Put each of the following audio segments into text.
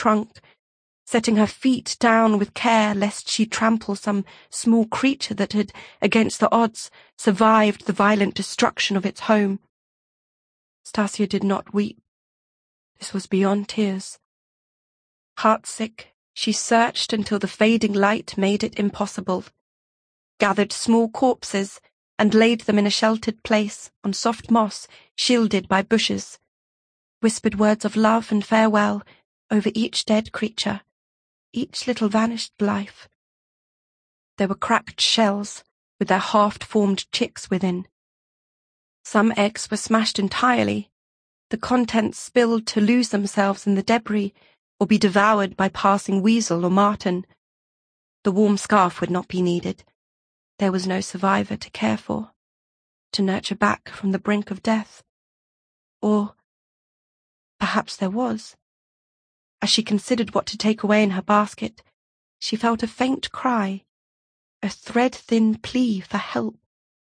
trunk, setting her feet down with care lest she trample some small creature that had, against the odds, survived the violent destruction of its home. Stasia did not weep. This was beyond tears. Heartsick, she searched until the fading light made it impossible, gathered small corpses and laid them in a sheltered place on soft moss shielded by bushes, whispered words of love and farewell over each dead creature, each little vanished life. There were cracked shells with their half-formed chicks within. Some eggs were smashed entirely, the contents spilled to lose themselves in the debris or be devoured by passing weasel or marten. The warm scarf would not be needed. There was no survivor to care for, to nurture back from the brink of death. Or perhaps there was. As she considered what to take away in her basket, she felt a faint cry, a thread-thin plea for help.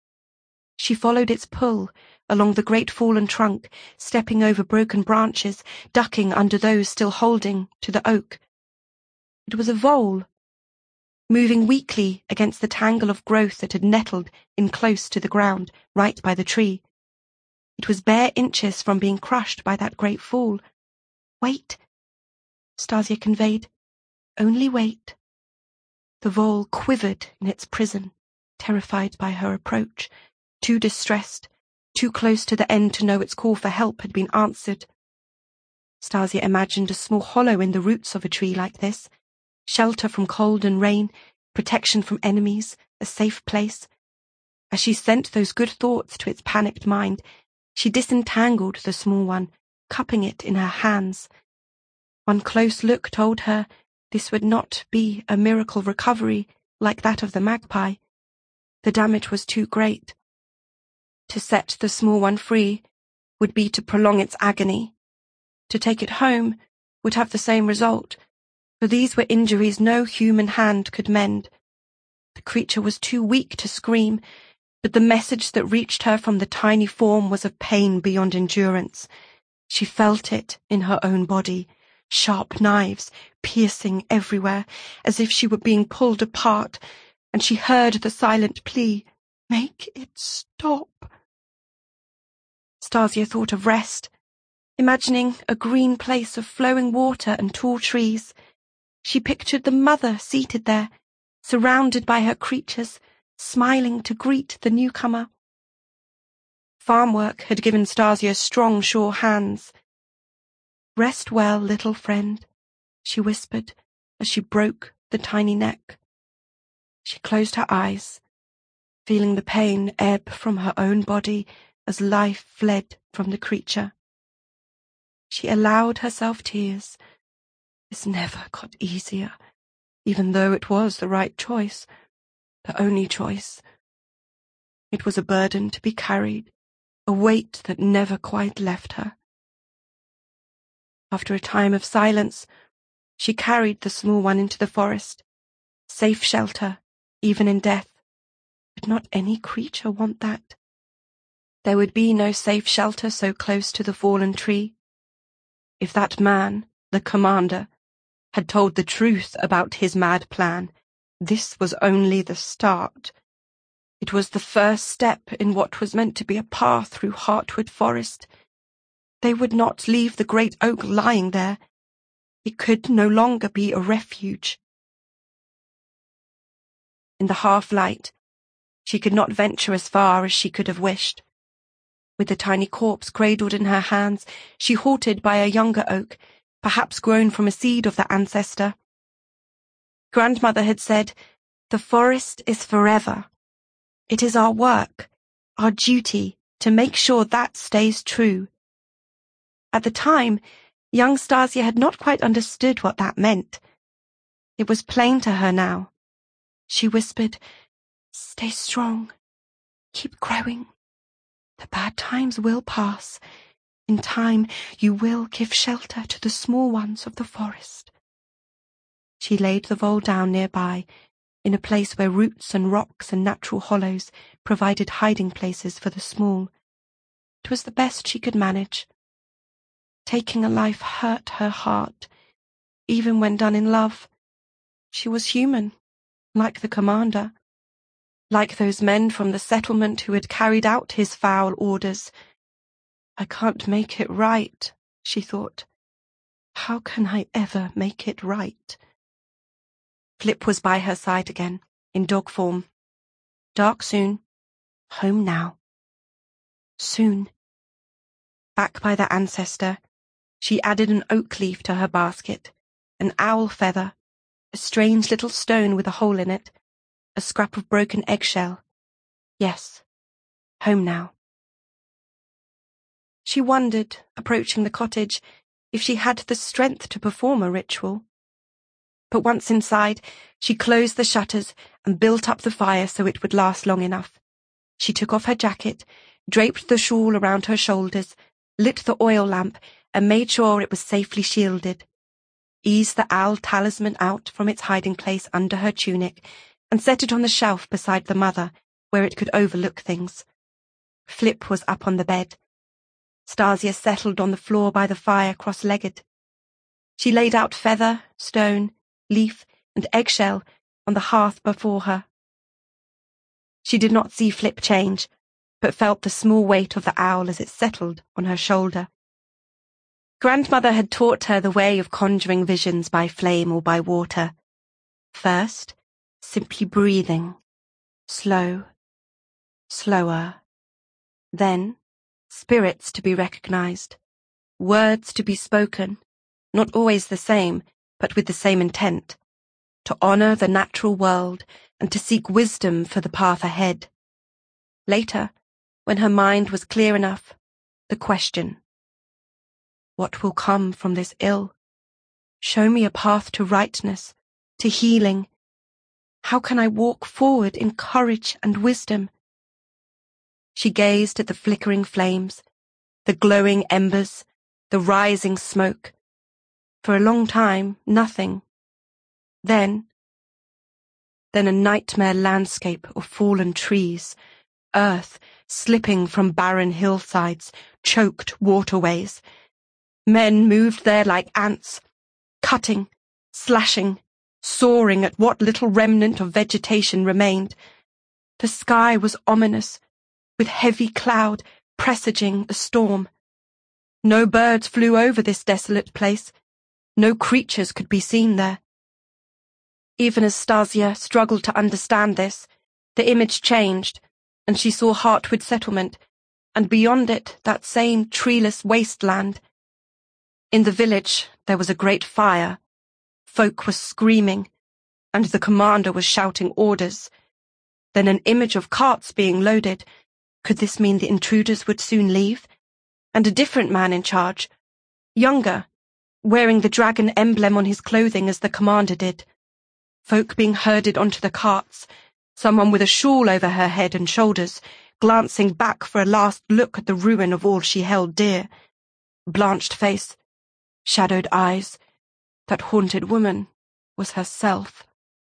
She followed its pull along the great fallen trunk, stepping over broken branches, ducking under those still holding to the oak. It was a vole, moving weakly against the tangle of growth that had nettled in close to the ground, right by the tree. It was bare inches from being crushed by that great fall. Wait, Stasia conveyed. Only wait. The vole quivered in its prison, terrified by her approach, too distressed, too close to the end to know its call for help had been answered. Stasia imagined a small hollow in the roots of a tree like this, shelter from cold and rain, protection from enemies, a safe place. As she sent those good thoughts to its panicked mind, she disentangled the small one, cupping it in her hands. One close look told her this would not be a miracle recovery like that of the magpie. The damage was too great. To set the small one free would be to prolong its agony. To take it home would have the same result, for these were injuries no human hand could mend. The creature was too weak to scream, but the message that reached her from the tiny form was of pain beyond endurance. She felt it in her own body, sharp knives piercing everywhere, as if she were being pulled apart, and she heard the silent plea, "Make it stop." Stasia thought of rest, imagining a green place of flowing water and tall trees. She pictured the mother seated there, surrounded by her creatures, smiling to greet the newcomer. Farm work had given Stasia strong, sure hands. "Rest well, little friend," she whispered as she broke the tiny neck. She closed her eyes, feeling the pain ebb from her own body as life fled from the creature. She allowed herself tears. This never got easier, even though it was the right choice, the only choice. It was a burden to be carried, a weight that never quite left her. After a time of silence, she carried the small one into the forest. Safe shelter, even in death. Would not any creature want that? There would be no safe shelter so close to the fallen tree. If that man, the commander, had told the truth about his mad plan, this was only the start. It was the first step in what was meant to be a path through Heartwood Forest. They would not leave the great oak lying there. It could no longer be a refuge. In the half-light, she could not venture as far as she could have wished. With the tiny corpse cradled in her hands, she halted by a younger oak, perhaps grown from a seed of the ancestor. Grandmother had said, "The forest is forever. It is our work, our duty, to make sure that stays true." At the time, young Stasia had not quite understood what that meant. It was plain to her now. She whispered, "Stay strong. Keep growing. The bad times will pass. In time, you will give shelter to the small ones of the forest." She laid the vole down nearby, in a place where roots and rocks and natural hollows provided hiding places for the small. It was the best she could manage. Taking a life hurt her heart. even when done in love. She was human, like the commander, like those men from the settlement who had carried out his foul orders. I can't make it right, she thought. How can I ever make it right? Flip was by her side again, in dog form. Dark soon. Home now. Soon. Back by their ancestor, she added an oak leaf to her basket, an owl feather, a strange little stone with a hole in it, a scrap of broken eggshell. Yes, home now. She wondered, approaching the cottage, if she had the strength to perform a ritual. But once inside, she closed the shutters and built up the fire so it would last long enough. She took off her jacket, draped the shawl around her shoulders, lit the oil lamp, and made sure it was safely shielded. Eased the owl talisman out from its hiding place under her tunic and set it on the shelf beside the mother, where it could overlook things. Flip was up on the bed. Stasia settled on the floor by the fire cross-legged. She laid out feather, stone, leaf, and eggshell on the hearth before her. She did not see Flip change, but felt the small weight of the owl as it settled on her shoulder. Grandmother had taught her the way of conjuring visions by flame or by water. First, simply breathing, slow, slower. Then, spirits to be recognized, words to be spoken, not always the same, but with the same intent, to honor the natural world and to seek wisdom for the path ahead. Later, when her mind was clear enough, the question: what will come from this ill? Show me a path to rightness, to healing. How can I walk forward in courage and wisdom? She gazed at the flickering flames, the glowing embers, the rising smoke. For a long time, nothing. Then a nightmare landscape of fallen trees, earth slipping from barren hillsides, choked waterways. Men moved there like ants, cutting, slashing, sawing at what little remnant of vegetation remained. The sky was ominous, with heavy cloud presaging a storm. No birds flew over this desolate place. No creatures could be seen there. Even as Stasia struggled to understand this, the image changed, and she saw Heartwood Settlement, and beyond it that same treeless wasteland. In the village there was a great fire. Folk were screaming, and the commander was shouting orders. Then an image of carts being loaded. Could this mean the intruders would soon leave? And a different man in charge, younger, wearing the dragon emblem on his clothing as the commander did. Folk being herded onto the carts, someone with a shawl over her head and shoulders, glancing back for a last look at the ruin of all she held dear. Blanched face, shadowed eyes. That haunted woman was herself.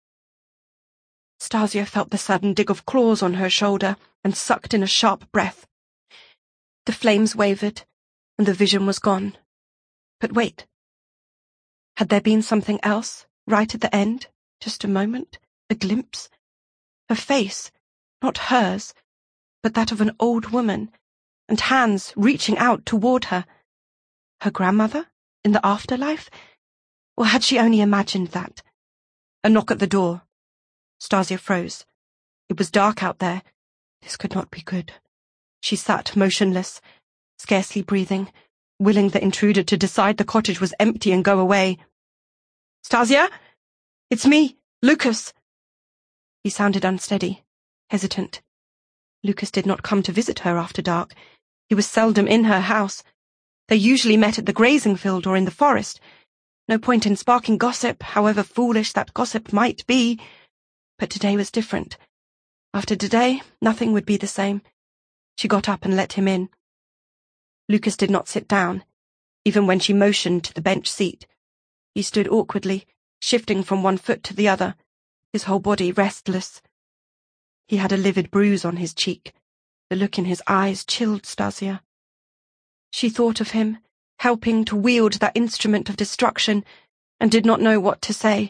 Stasia felt the sudden dig of claws on her shoulder and sucked in a sharp breath. The flames wavered, and the vision was gone. But wait. Had there been something else, right at the end? Just a moment, a glimpse? Her face, not hers, but that of an old woman, and hands reaching out toward her. Her grandmother, in the afterlife? Or had she only imagined that? A knock at the door. Stasia froze. It was dark out there. This could not be good. She sat motionless, scarcely breathing, willing the intruder to decide the cottage was empty and go away. "Stasia? It's me, Lucas." He sounded unsteady, hesitant. Lucas did not come to visit her after dark. He was seldom in her house. They usually met at the grazing field or in the forest. No point in sparking gossip, however foolish that gossip might be. But today was different. After today, nothing would be the same. She got up and let him in. Lucas did not sit down, even when she motioned to the bench seat. He stood awkwardly, shifting from one foot to the other, his whole body restless. He had a livid bruise on his cheek. The look in his eyes chilled Stasia. She thought of him, helping to wield that instrument of destruction, and did not know what to say.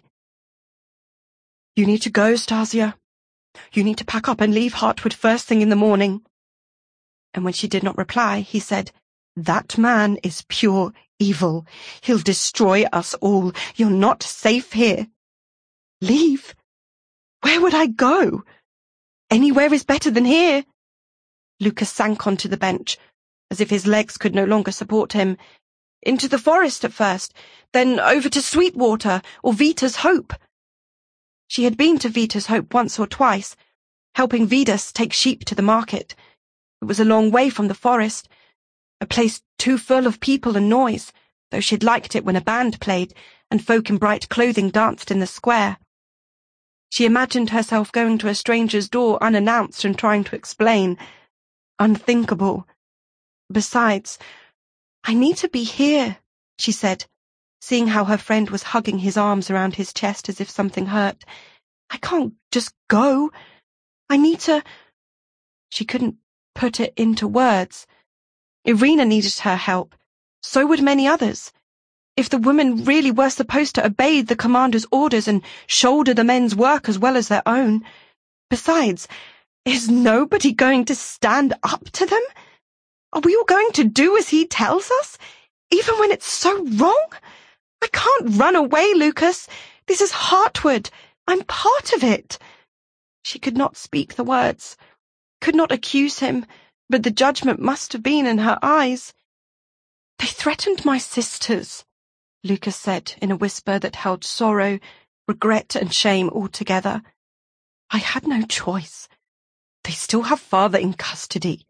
"You need to go, Stasia. You need to pack up and leave Hartwood first thing in the morning." And when she did not reply, he said, "That man is pure evil. He'll destroy us all. You're not safe here." "Leave? Where would I go? Anywhere is better than here." Lucas sank onto the bench, as if his legs could no longer support him. "Into the forest at first, then over to Sweetwater or Vita's Hope." She had been to Vita's Hope once or twice, helping Vidas take sheep to the market. It was a long way from the forest, a place too full of people and noise, though she'd liked it when a band played and folk in bright clothing danced in the square. She imagined herself going to a stranger's door unannounced and trying to explain. Unthinkable. Besides, "I need to be here," she said, seeing how her friend was hugging his arms around his chest as if something hurt. "I can't just go. I need to—" She couldn't put it into words. Irina needed her help. So would many others. If the women really were supposed to obey the commander's orders and shoulder the men's work as well as their own. Besides, is nobody going to stand up to them? Are we all going to do as he tells us, even when it's so wrong? I can't run away, Lucas. This is Hartwood. I'm part of it. She could not speak the words, could not accuse him, but the judgment must have been in her eyes. "They threatened my sisters," Lucas said in a whisper that held sorrow, regret and shame all together. "I had no choice. They still have father in custody."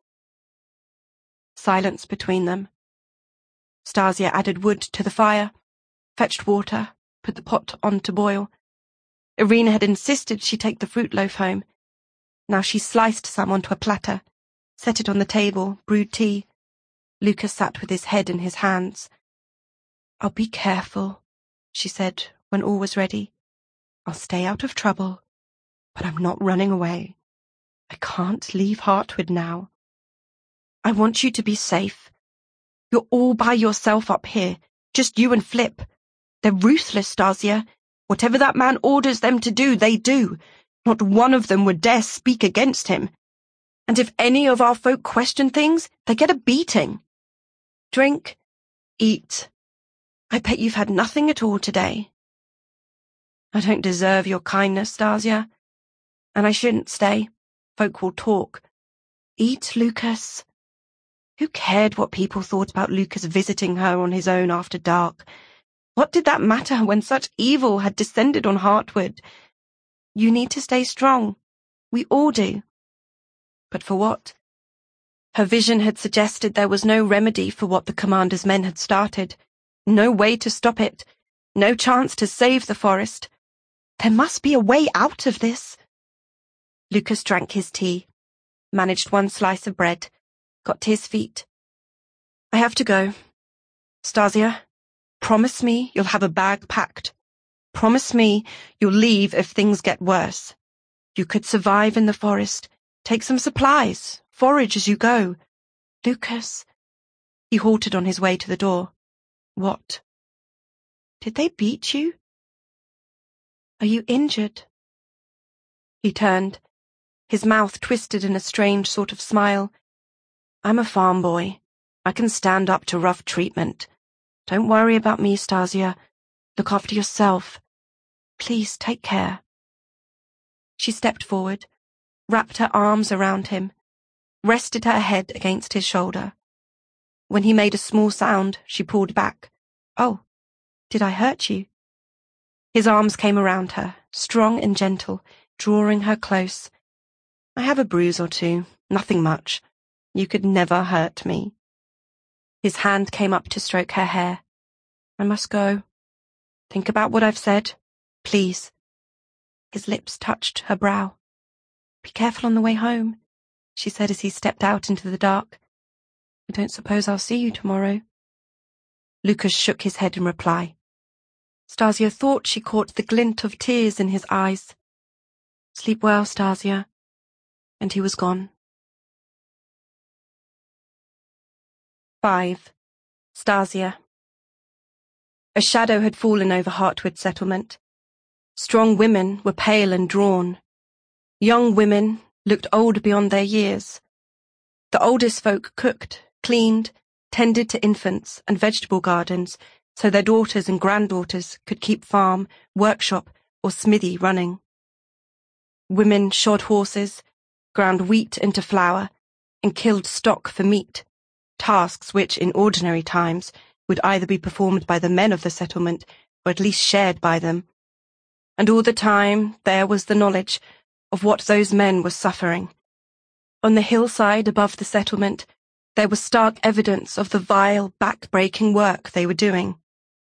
Silence between them. Stasia added wood to the fire, fetched water, put the pot on to boil. Irina had insisted she take the fruit loaf home. Now she sliced some onto a platter, set it on the table, brewed tea. Lucas sat with his head in his hands. "I'll be careful," she said when all was ready. "I'll stay out of trouble, but I'm not running away. I can't leave Hartwood now. I want you to be safe. You're all by yourself up here, just you and Flip. They're ruthless, Stasia. Whatever that man orders them to do, they do. Not one of them would dare speak against him. And if any of our folk question things, they get a beating. Drink, eat. I bet you've had nothing at all today." "I don't deserve your kindness, Stasia. And I shouldn't stay. Folk will talk." "Eat, Lucas." Who cared what people thought about Lucas visiting her on his own after dark? What did that matter when such evil had descended on Hartwood? You need to stay strong. We all do. But for what? Her vision had suggested there was no remedy for what the commander's men had started. No way to stop it. No chance to save the forest. There must be a way out of this. Lucas drank his tea, managed one slice of bread, got to his feet. "I have to go. Stasia, promise me you'll have a bag packed. Promise me you'll leave if things get worse. You could survive in the forest. Take some supplies, forage as you go. Lucas." He halted on his way to the door. "What? Did they beat you? Are you injured?" He turned, his mouth twisted in a strange sort of smile. "I'm a farm boy. I can stand up to rough treatment. Don't worry about me, Stasia. Look after yourself. Please take care." She stepped forward, wrapped her arms around him, rested her head against his shoulder. When he made a small sound, she pulled back. "Oh, did I hurt you?" His arms came around her, strong and gentle, drawing her close. "I have a bruise or two, nothing much. You could never hurt me." His hand came up to stroke her hair. "I must go. Think about what I've said, please." His lips touched her brow. "Be careful on the way home," she said as he stepped out into the dark. "I don't suppose I'll see you tomorrow." Lucas shook his head in reply. Stasia thought she caught the glint of tears in his eyes. "Sleep well, Stasia." And he was gone. 5. Stasia. A shadow had fallen over Hartwood settlement. Strong women were pale and drawn. Young women looked old beyond their years. The oldest folk cooked, cleaned, tended to infants and vegetable gardens so their daughters and granddaughters could keep farm, workshop, or smithy running. Women shod horses, ground wheat into flour, and killed stock for meat, tasks which, in ordinary times, would either be performed by the men of the settlement or at least shared by them. And all the time there was the knowledge of what those men were suffering. On the hillside above the settlement, there was stark evidence of the vile, back-breaking work they were doing.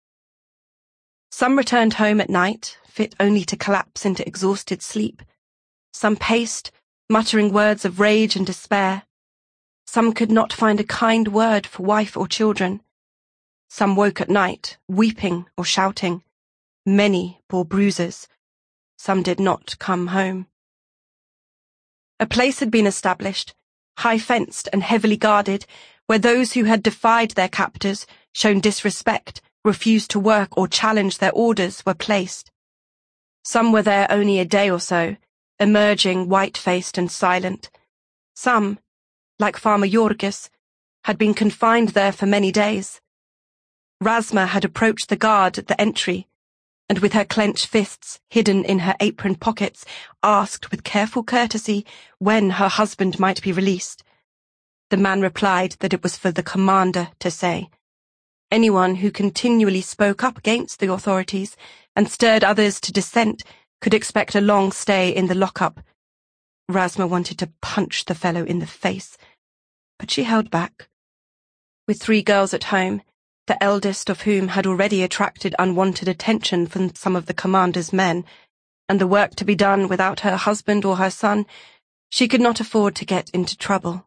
Some returned home at night, fit only to collapse into exhausted sleep. Some paced, muttering words of rage and despair. Some could not find a kind word for wife or children. Some woke at night, weeping or shouting. Many bore bruises. Some did not come home. A place had been established, high-fenced and heavily guarded, where those who had defied their captors, shown disrespect, refused to work or challenged their orders were placed. Some were there only a day or so, emerging white-faced and silent. Some, like Farmer Jorgis, had been confined there for many days. Rasma had approached the guard at the entry, and with her clenched fists hidden in her apron pockets, asked with careful courtesy when her husband might be released. The man replied that it was for the commander to say. Anyone who continually spoke up against the authorities and stirred others to dissent could expect a long stay in the lockup. Rasma wanted to punch the fellow in the face, but she held back. With 3 girls at home, the eldest of whom had already attracted unwanted attention from some of the commander's men, and the work to be done without her husband or her son, she could not afford to get into trouble.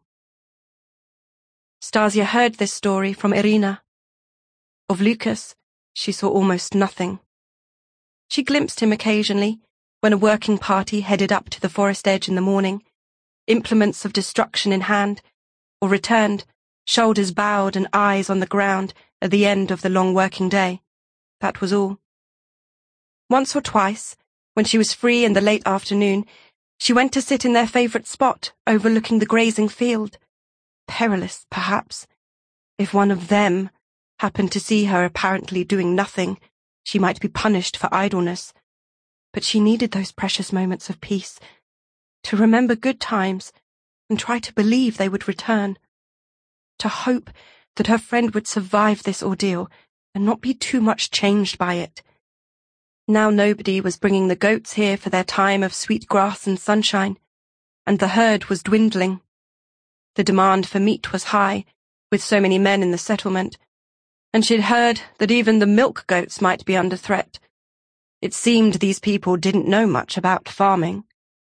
Stasia heard this story from Irina. Of Lucas, she saw almost nothing. She glimpsed him occasionally, when a working party headed up to the forest edge in the morning, implements of destruction in hand, or returned, shoulders bowed and eyes on the ground, at the end of the long working day. That was all. Once or twice, when she was free in the late afternoon, she went to sit in their favourite spot, overlooking the grazing field. Perilous, perhaps. If one of them happened to see her apparently doing nothing, she might be punished for idleness. But she needed those precious moments of peace, to remember good times and try to believe they would return, to hope that her friend would survive this ordeal and not be too much changed by it. Now nobody was bringing the goats here for their time of sweet grass and sunshine, and the herd was dwindling. The demand for meat was high, with so many men in the settlement, and she'd heard that even the milk goats might be under threat. It seemed these people didn't know much about farming.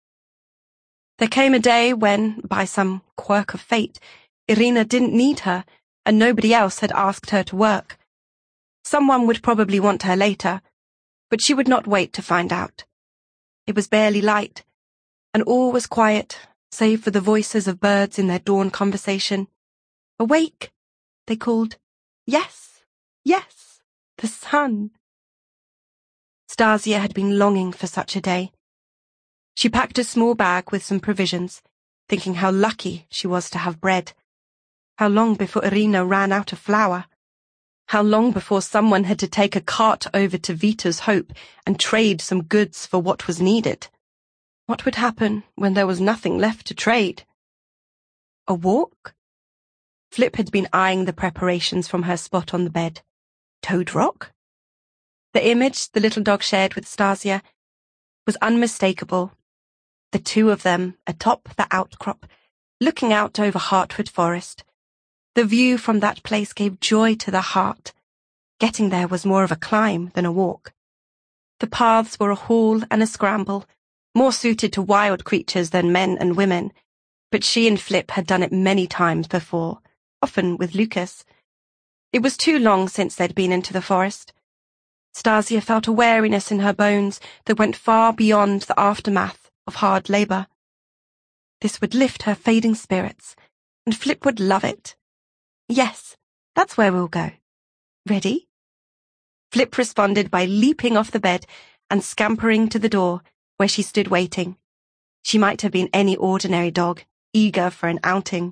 There came a day when, by some quirk of fate, Irina didn't need her, and nobody else had asked her to work. Someone would probably want her later, but she would not wait to find out. It was barely light, and all was quiet, save for the voices of birds in their dawn conversation. "Awake," they called. "Yes, yes, the sun." Stasia had been longing for such a day. She packed a small bag with some provisions, thinking how lucky she was to have bread. How long before Irina ran out of flour? How long before someone had to take a cart over to Vita's Hope and trade some goods for what was needed? What would happen when there was nothing left to trade? A walk? Flip had been eyeing the preparations from her spot on the bed. Toad Rock? The image the little dog shared with Stasia was unmistakable. The 2 of them atop the outcrop, looking out over Hartwood Forest. The view from that place gave joy to the heart. Getting there was more of a climb than a walk. The paths were a haul and a scramble, more suited to wild creatures than men and women, but she and Flip had done it many times before, often with Lucas. It was too long since they'd been into the forest. Stasia felt a weariness in her bones that went far beyond the aftermath of hard labour. This would lift her fading spirits, and Flip would love it. "Yes, that's where we'll go. Ready?" Flip responded by leaping off the bed and scampering to the door, where she stood waiting. She might have been any ordinary dog, eager for an outing.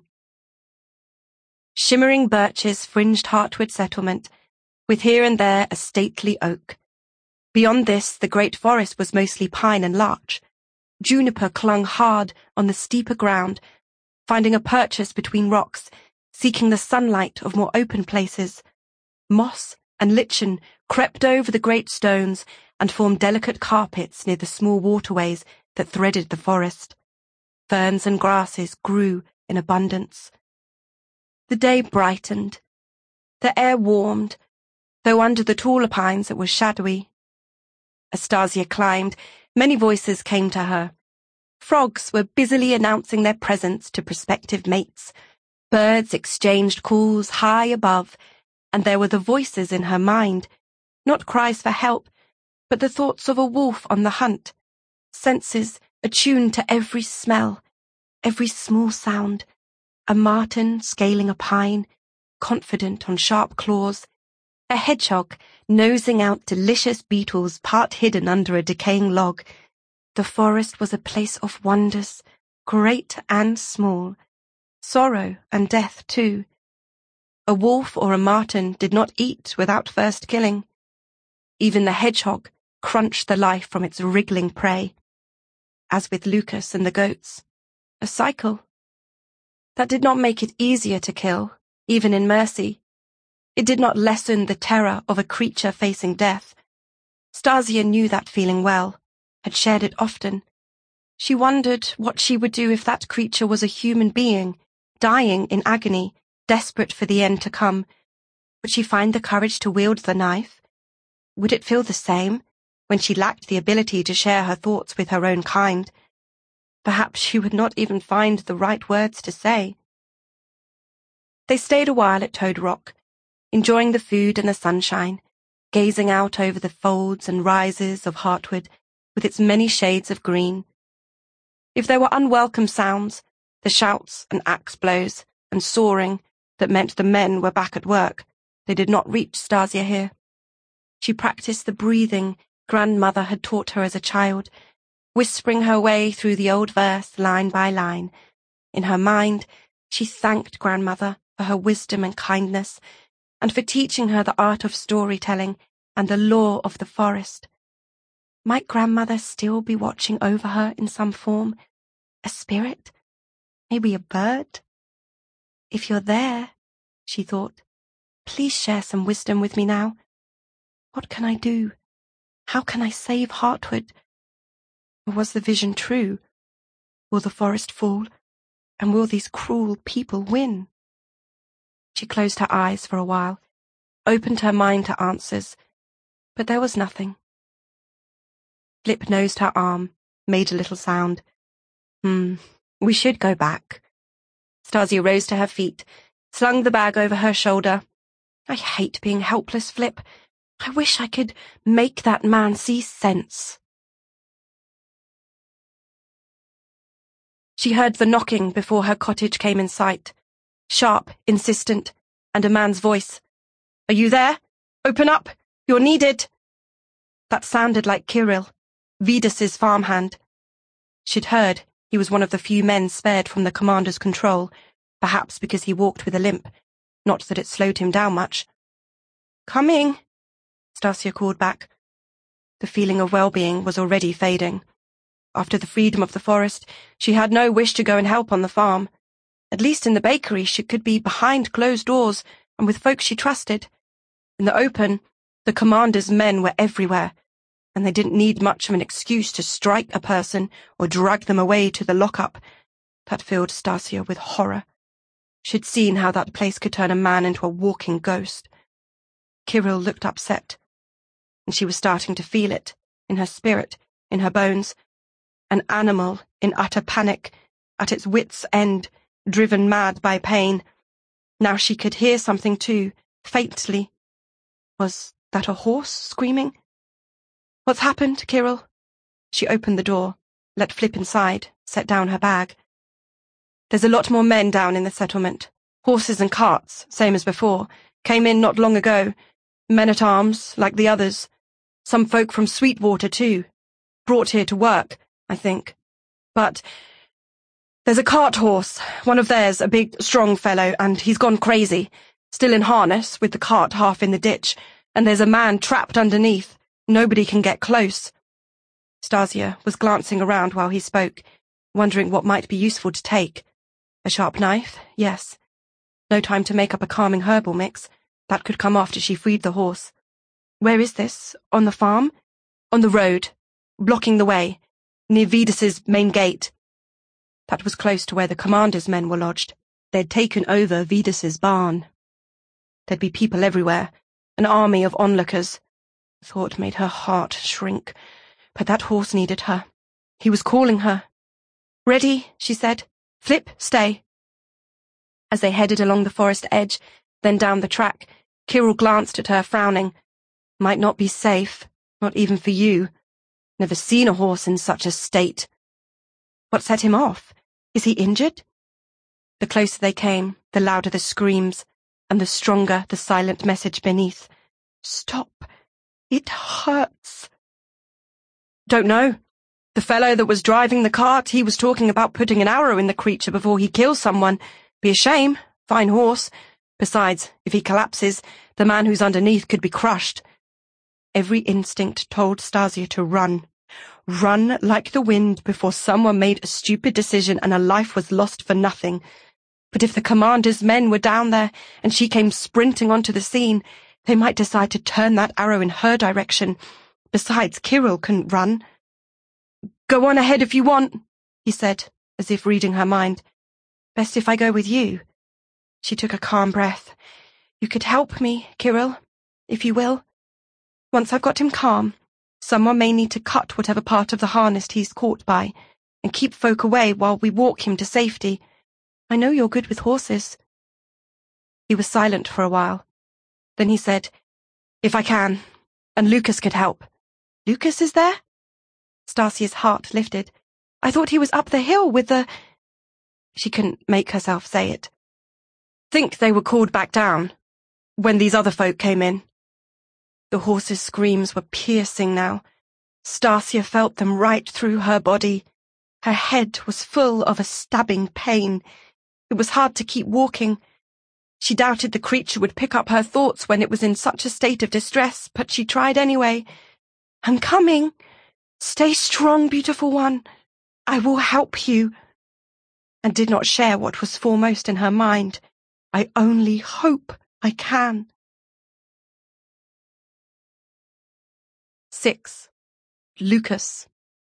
Shimmering birches fringed Heartwood settlement, with here and there a stately oak. Beyond this, the great forest was mostly pine and larch. Juniper clung hard on the steeper ground, finding a purchase between rocks, seeking the sunlight of more open places. Moss and lichen crept over the great stones and formed delicate carpets near the small waterways that threaded the forest. Ferns and grasses grew in abundance. The day brightened. The air warmed, though under the taller pines it was shadowy. As Stasia climbed, many voices came to her. Frogs were busily announcing their presence to prospective mates. Birds exchanged calls high above, and there were the voices in her mind, not cries for help, but the thoughts of a wolf on the hunt, senses attuned to every smell, every small sound, a marten scaling a pine, confident on sharp claws, a hedgehog nosing out delicious beetles part hidden under a decaying log. The forest was a place of wonders, great and small, sorrow and death too. A wolf or a marten did not eat without first killing. Even the hedgehog crunched the life from its wriggling prey. As with Lucas and the goats, a cycle. That did not make it easier to kill, even in mercy. It did not lessen the terror of a creature facing death. Stasia knew that feeling well, had shared it often. She wondered what she would do if that creature was a human being, dying in agony, desperate for the end to come. Would she find the courage to wield the knife? Would it feel the same when she lacked the ability to share her thoughts with her own kind? Perhaps she would not even find the right words to say. They stayed a while at Toad Rock, enjoying the food and the sunshine, gazing out over the folds and rises of Heartwood with its many shades of green. If there were unwelcome sounds, the shouts and axe blows and sawing that meant the men were back at work, they did not reach Stasia here. She practiced the breathing grandmother had taught her as a child, whispering her way through the old verse line by line. In her mind, she thanked grandmother for her wisdom and kindness, and for teaching her the art of storytelling and the lore of the forest. Might grandmother still be watching over her in some form? A spirit? Maybe a bird? If you're there, she thought, please share some wisdom with me now. What can I do? How can I save Heartwood? Or was the vision true? Will the forest fall? And will these cruel people win? She closed her eyes for a while, opened her mind to answers, but there was nothing. Flip nosed her arm, made a little sound. We should go back. Stasia rose to her feet, slung the bag over her shoulder. I hate being helpless, Flip. I wish I could make that man see sense. She heard the knocking before her cottage came in sight. Sharp, insistent, and a man's voice. Are you there? Open up! You're needed! That sounded like Kirill, Vidas's farmhand. She'd heard he was one of the few men spared from the commander's control, perhaps because he walked with a limp, not that it slowed him down much. Coming, Stasia called back. The feeling of well-being was already fading. After the freedom of the forest, she had no wish to go and help on the farm. At least in the bakery she could be behind closed doors and with folks she trusted. In the open, the commander's men were everywhere, and they didn't need much of an excuse to strike a person or drag them away to the lockup. That filled Stasia with horror. She'd seen how that place could turn a man into a walking ghost. Kirill looked upset, and she was starting to feel it, in her spirit, in her bones. An animal in utter panic, at its wits' end, driven mad by pain. Now she could hear something too, faintly. Was that a horse screaming? What's happened, Kirill? She opened the door, let Flip inside, set down her bag. There's a lot more men down in the settlement. Horses and carts, same as before, came in not long ago. Men-at-arms, like the others. Some folk from Sweetwater, too. Brought here to work, I think. But there's a cart horse, one of theirs, a big, strong fellow, and he's gone crazy. Still in harness, with the cart half in the ditch, and there's a man trapped underneath. Nobody can get close. Stasia was glancing around while he spoke, wondering what might be useful to take. A sharp knife, yes. No time to make up a calming herbal mix. That could come after she freed the horse. Where is this? On the farm? On the road, blocking the way, near Vidas's main gate. That was close to where the commander's men were lodged. They'd taken over Vidas's barn. There'd be people everywhere, an army of onlookers. The thought made her heart shrink, but that horse needed her. He was calling her. "Ready," she said. "Flip, stay." As they headed along the forest edge, then down the track, Kirill glanced at her, frowning. Might not be safe, not even for you. Never seen a horse in such a state. What set him off? Is he injured? The closer they came, the louder the screams, and the stronger the silent message beneath. Stop. It hurts. Don't know. The fellow that was driving the cart, he was talking about putting an arrow in the creature before he kills someone. Be a shame. Fine horse. Besides, if he collapses, the man who's underneath could be crushed. Every instinct told Stasia to run. Run like the wind before someone made a stupid decision and a life was lost for nothing. But if the commander's men were down there and she came sprinting onto the scene, they might decide to turn that arrow in her direction. Besides, Kirill couldn't run. "Go on ahead if you want," he said, as if reading her mind. "Best if I go with you." She took a calm breath. "You could help me, Kirill, if you will. Once I've got him calm, someone may need to cut whatever part of the harness he's caught by, and keep folk away while we walk him to safety. I know you're good with horses." He was silent for a while. Then he said, "If I can, and Lucas could help." "Lucas is there?" Stasia's heart lifted. "I thought he was up the hill with the—" She couldn't make herself say it. "Think they were called back down, when these other folk came in." The horse's screams were piercing now. Stasia felt them right through her body. Her head was full of a stabbing pain. It was hard to keep walking. She doubted the creature would pick up her thoughts when it was in such a state of distress, but she tried anyway. "I'm coming. Stay strong, beautiful one. I will help you." And did not share what was foremost in her mind. "I only hope I can." 6. Lucas.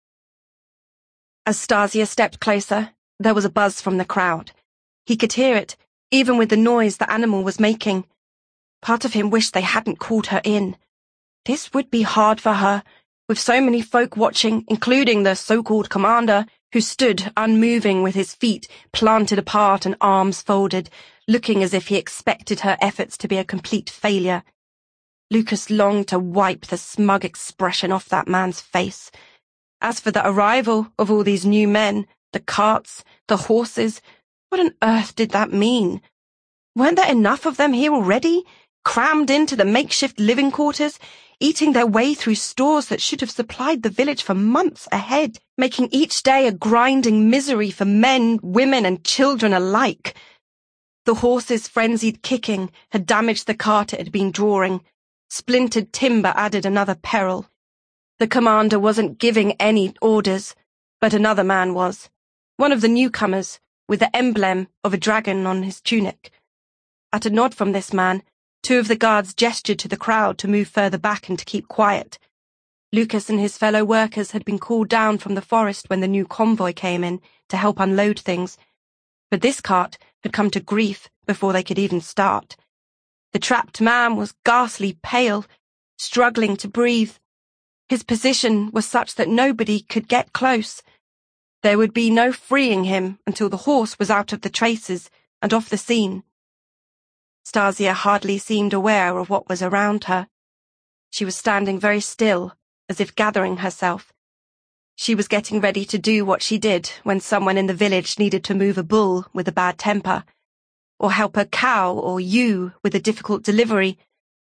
As Stasia stepped closer, there was a buzz from the crowd. He could hear it, even with the noise the animal was making. Part of him wished they hadn't called her in. This would be hard for her, with so many folk watching, including the so-called commander, who stood unmoving with his feet planted apart and arms folded, looking as if he expected her efforts to be a complete failure. Lucas longed to wipe the smug expression off that man's face. As for the arrival of all these new men, the carts, the horses, what on earth did that mean? Weren't there enough of them here already, crammed into the makeshift living quarters, eating their way through stores that should have supplied the village for months ahead, making each day a grinding misery for men, women, and children alike? The horse's frenzied kicking had damaged the cart it had been drawing. Splintered timber added another peril. The commander wasn't giving any orders, but another man was. One of the newcomers, with the emblem of a dragon on his tunic. At a nod from this man, two of the guards gestured to the crowd to move further back and to keep quiet. Lucas and his fellow workers had been called down from the forest when the new convoy came in to help unload things, but this cart had come to grief before they could even start. The trapped man was ghastly pale, struggling to breathe. His position was such that nobody could get close. There would be no freeing him until the horse was out of the traces and off the scene. Stasia hardly seemed aware of what was around her. She was standing very still, as if gathering herself. She was getting ready to do what she did when someone in the village needed to move a bull with a bad temper, or help a cow or ewe with a difficult delivery,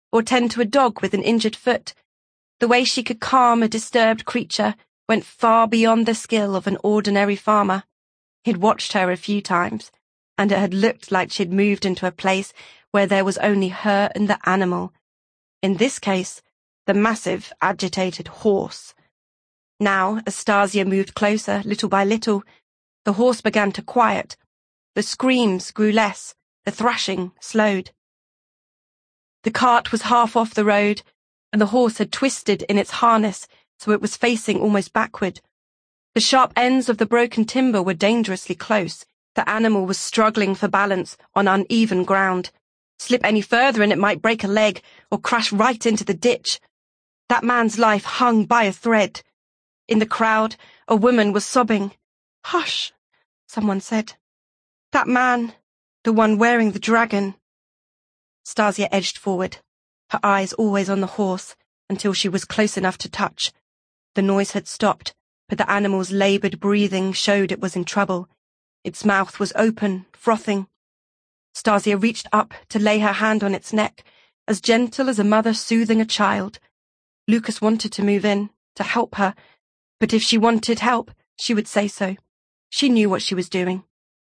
or tend to a dog with an injured foot. The way she could calm a disturbed creature went far beyond the skill of an ordinary farmer. He'd watched her a few times, and it had looked like she'd moved into a place where there was only her and the animal. In this case, the massive, agitated horse. Now, as Stasia moved closer, little by little, the horse began to quiet. The screams grew less, the thrashing slowed. The cart was half off the road, and the horse had twisted in its harness so it was facing almost backward. The sharp ends of the broken timber were dangerously close. The animal was struggling for balance on uneven ground. Slip any further and it might break a leg or crash right into the ditch. That man's life hung by a thread. In the crowd, a woman was sobbing. "Hush," someone said. "That man, the one wearing the dragon." Stasia edged forward, her eyes always on the horse, until she was close enough to touch. The noise had stopped, but the animal's laboured breathing showed it was in trouble. Its mouth was open, frothing. Stasia reached up to lay her hand on its neck, as gentle as a mother soothing a child. Lucas wanted to move in, to help her, but if she wanted help, she would say so. She knew what she was doing.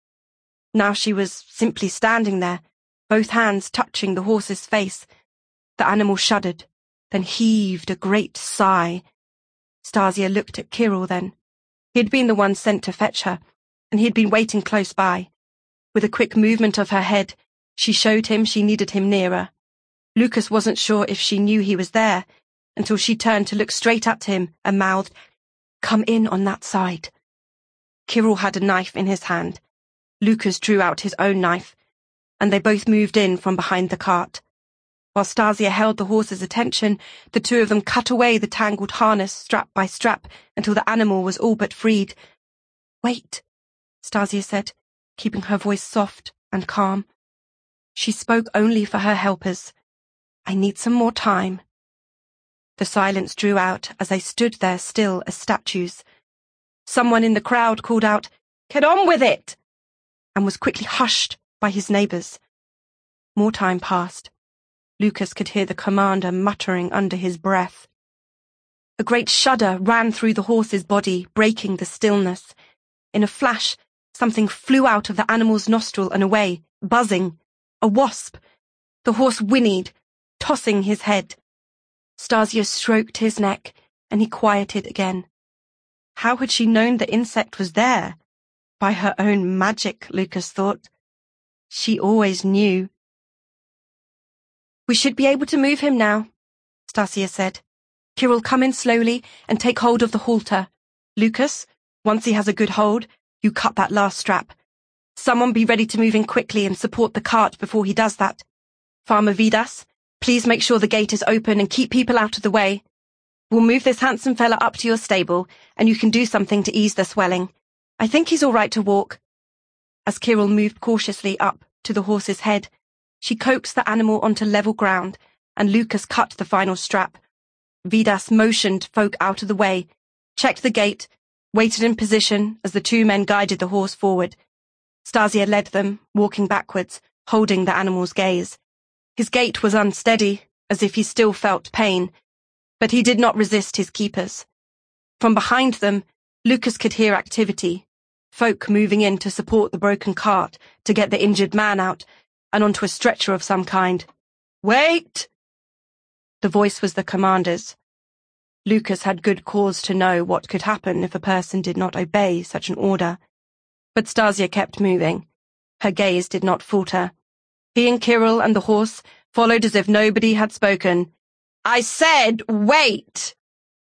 Now she was simply standing there, both hands touching the horse's face. The animal shuddered, then heaved a great sigh. Stasia looked at Kirill then. He had been the one sent to fetch her, and he had been waiting close by. With a quick movement of her head, she showed him she needed him nearer. Lucas wasn't sure if she knew he was there, until she turned to look straight at him and mouthed, "Come in on that side." Kirill had a knife in his hand. Lucas drew out his own knife, and they both moved in from behind the cart. While Stasia held the horse's attention, the two of them cut away the tangled harness strap by strap until the animal was all but freed. "Wait," Stasia said, keeping her voice soft and calm. She spoke only for her helpers. "I need some more time." The silence drew out as they stood there still as statues. Someone in the crowd called out, "Get on with it!" and was quickly hushed by his neighbours. More time passed. Lucas could hear the commander muttering under his breath. A great shudder ran through the horse's body, breaking the stillness. In a flash, something flew out of the animal's nostril and away, buzzing. A wasp. The horse whinnied, tossing his head. Stasia stroked his neck, and he quieted again. How had she known the insect was there? By her own magic, Lucas thought. She always knew. "We should be able to move him now," Stasia said. "Kirill, come in slowly and take hold of the halter. Lucas, once he has a good hold, you cut that last strap. Someone be ready to move in quickly and support the cart before he does that. Farmer Vidas, please make sure the gate is open and keep people out of the way. We'll move this handsome fella up to your stable, and you can do something to ease the swelling. I think he's all right to walk." As Kirill moved cautiously up to the horse's head, she coaxed the animal onto level ground, and Lucas cut the final strap. Vidas motioned folk out of the way, checked the gate, waited in position as the two men guided the horse forward. Stasia led them, walking backwards, holding the animal's gaze. His gait was unsteady, as if he still felt pain, but he did not resist his keepers. From behind them, Lucas could hear activity, folk moving in to support the broken cart to get the injured man out, and onto a stretcher of some kind. "Wait!" The voice was the commander's. Lucas had good cause to know what could happen if a person did not obey such an order. But Stasia kept moving. Her gaze did not falter. He and Kirill and the horse followed as if nobody had spoken. "I said wait!"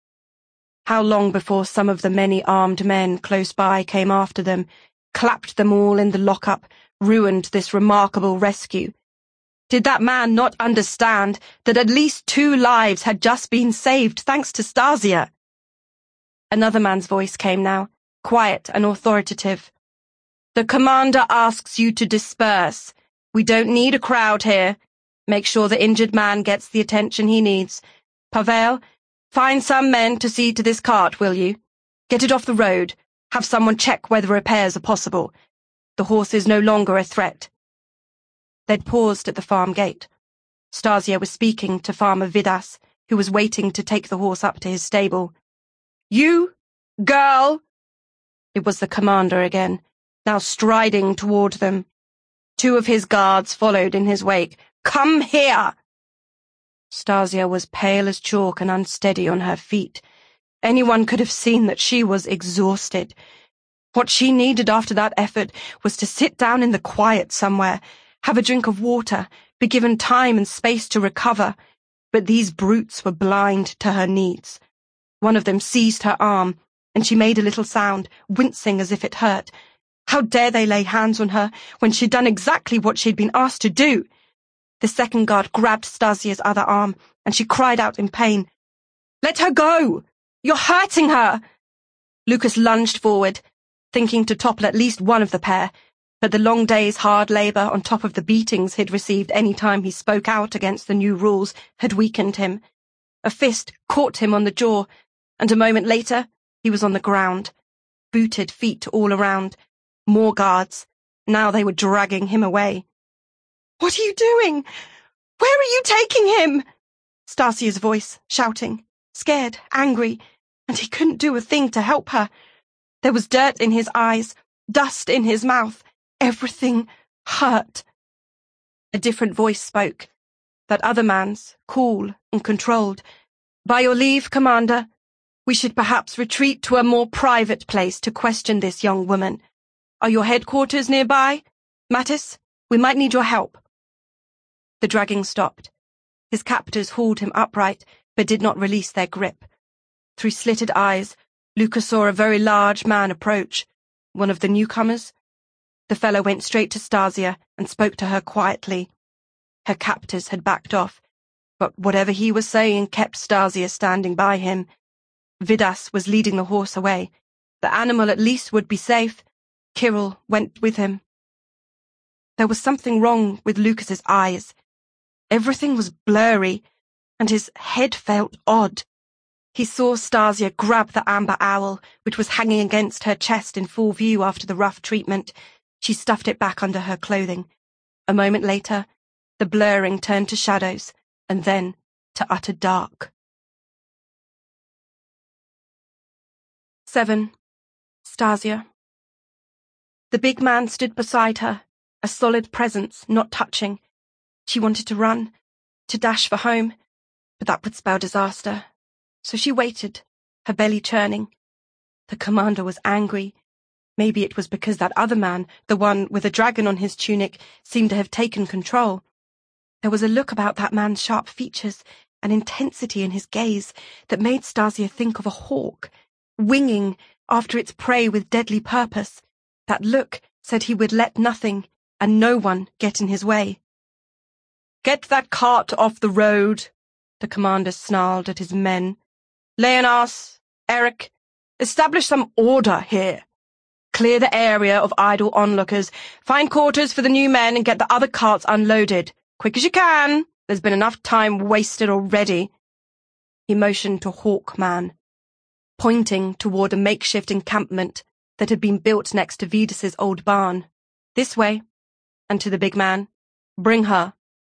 How long before some of the many armed men close by came after them, clapped them all in the lockup, ruined this remarkable rescue? Did that man not understand that at least 2 lives had just been saved thanks to Stasia? Another man's voice came now, quiet and authoritative. "The commander asks you to disperse. We don't need a crowd here. Make sure the injured man gets the attention he needs. Pavel, find some men to see to this cart, will you? Get it off the road. Have someone check whether repairs are possible. The horse is no longer a threat." They'd paused at the farm gate. Stasia was speaking to Farmer Vidas, who was waiting to take the horse up to his stable. "You, girl!" It was the commander again, now striding toward them. 2 of his guards followed in his wake. "Come here!" Stasia was pale as chalk and unsteady on her feet. Anyone could have seen that she was exhausted. What she needed after that effort was to sit down in the quiet somewhere, have a drink of water, be given time and space to recover. But these brutes were blind to her needs. One of them seized her arm, and she made a little sound, wincing as if it hurt. How dare they lay hands on her when she'd done exactly what she'd been asked to do? The second guard grabbed Stasia's other arm, and she cried out in pain. "Let her go! You're hurting her!" Lucas lunged forward, thinking to topple at least one of the pair, but the long day's hard labour on top of the beatings he'd received any time he spoke out against the new rules had weakened him. A fist caught him on the jaw, and a moment later he was on the ground, booted feet all around. More guards. Now they were dragging him away. "What are you doing? Where are you taking him?" Stasia's voice, shouting, scared, angry, and he couldn't do a thing to help her. There was dirt in his eyes, dust in his mouth. Everything hurt. A different voice spoke, that other man's, cool and controlled. "By your leave, Commander, we should perhaps retreat to a more private place to question this young woman. Are your headquarters nearby? Mattis, we might need your help." The dragging stopped. His captors hauled him upright, but did not release their grip. Through slitted eyes, Lucas saw a very large man approach. One of the newcomers? The fellow went straight to Stasia and spoke to her quietly. Her captors had backed off, but whatever he was saying kept Stasia standing by him. Vidas was leading the horse away. The animal at least would be safe. Kirill went with him. There was something wrong with Lucas's eyes. Everything was blurry, and his head felt odd. He saw Stasia grab the amber owl, which was hanging against her chest in full view after the rough treatment. She stuffed it back under her clothing. A moment later, the blurring turned to shadows, and then to utter dark. 7. Stasia. The big man stood beside her, a solid presence, not touching. She wanted to run, to dash for home, but that would spell disaster. So she waited, her belly churning. The commander was angry. Maybe it was because that other man, the one with a dragon on his tunic, seemed to have taken control. There was a look about that man's sharp features, an intensity in his gaze, that made Stasia think of a hawk, winging after its prey with deadly purpose. That look said he would let nothing and no one get in his way. "Get that cart off the road," the commander snarled at his men. "Leonas, Eric, establish some order here. Clear the area of idle onlookers, find quarters for the new men, and get the other carts unloaded. Quick as you can. There's been enough time wasted already." He motioned to Hawkman, pointing toward a makeshift encampment that had been built next to Vidas's old barn. "This way," and to the big man, "Bring her."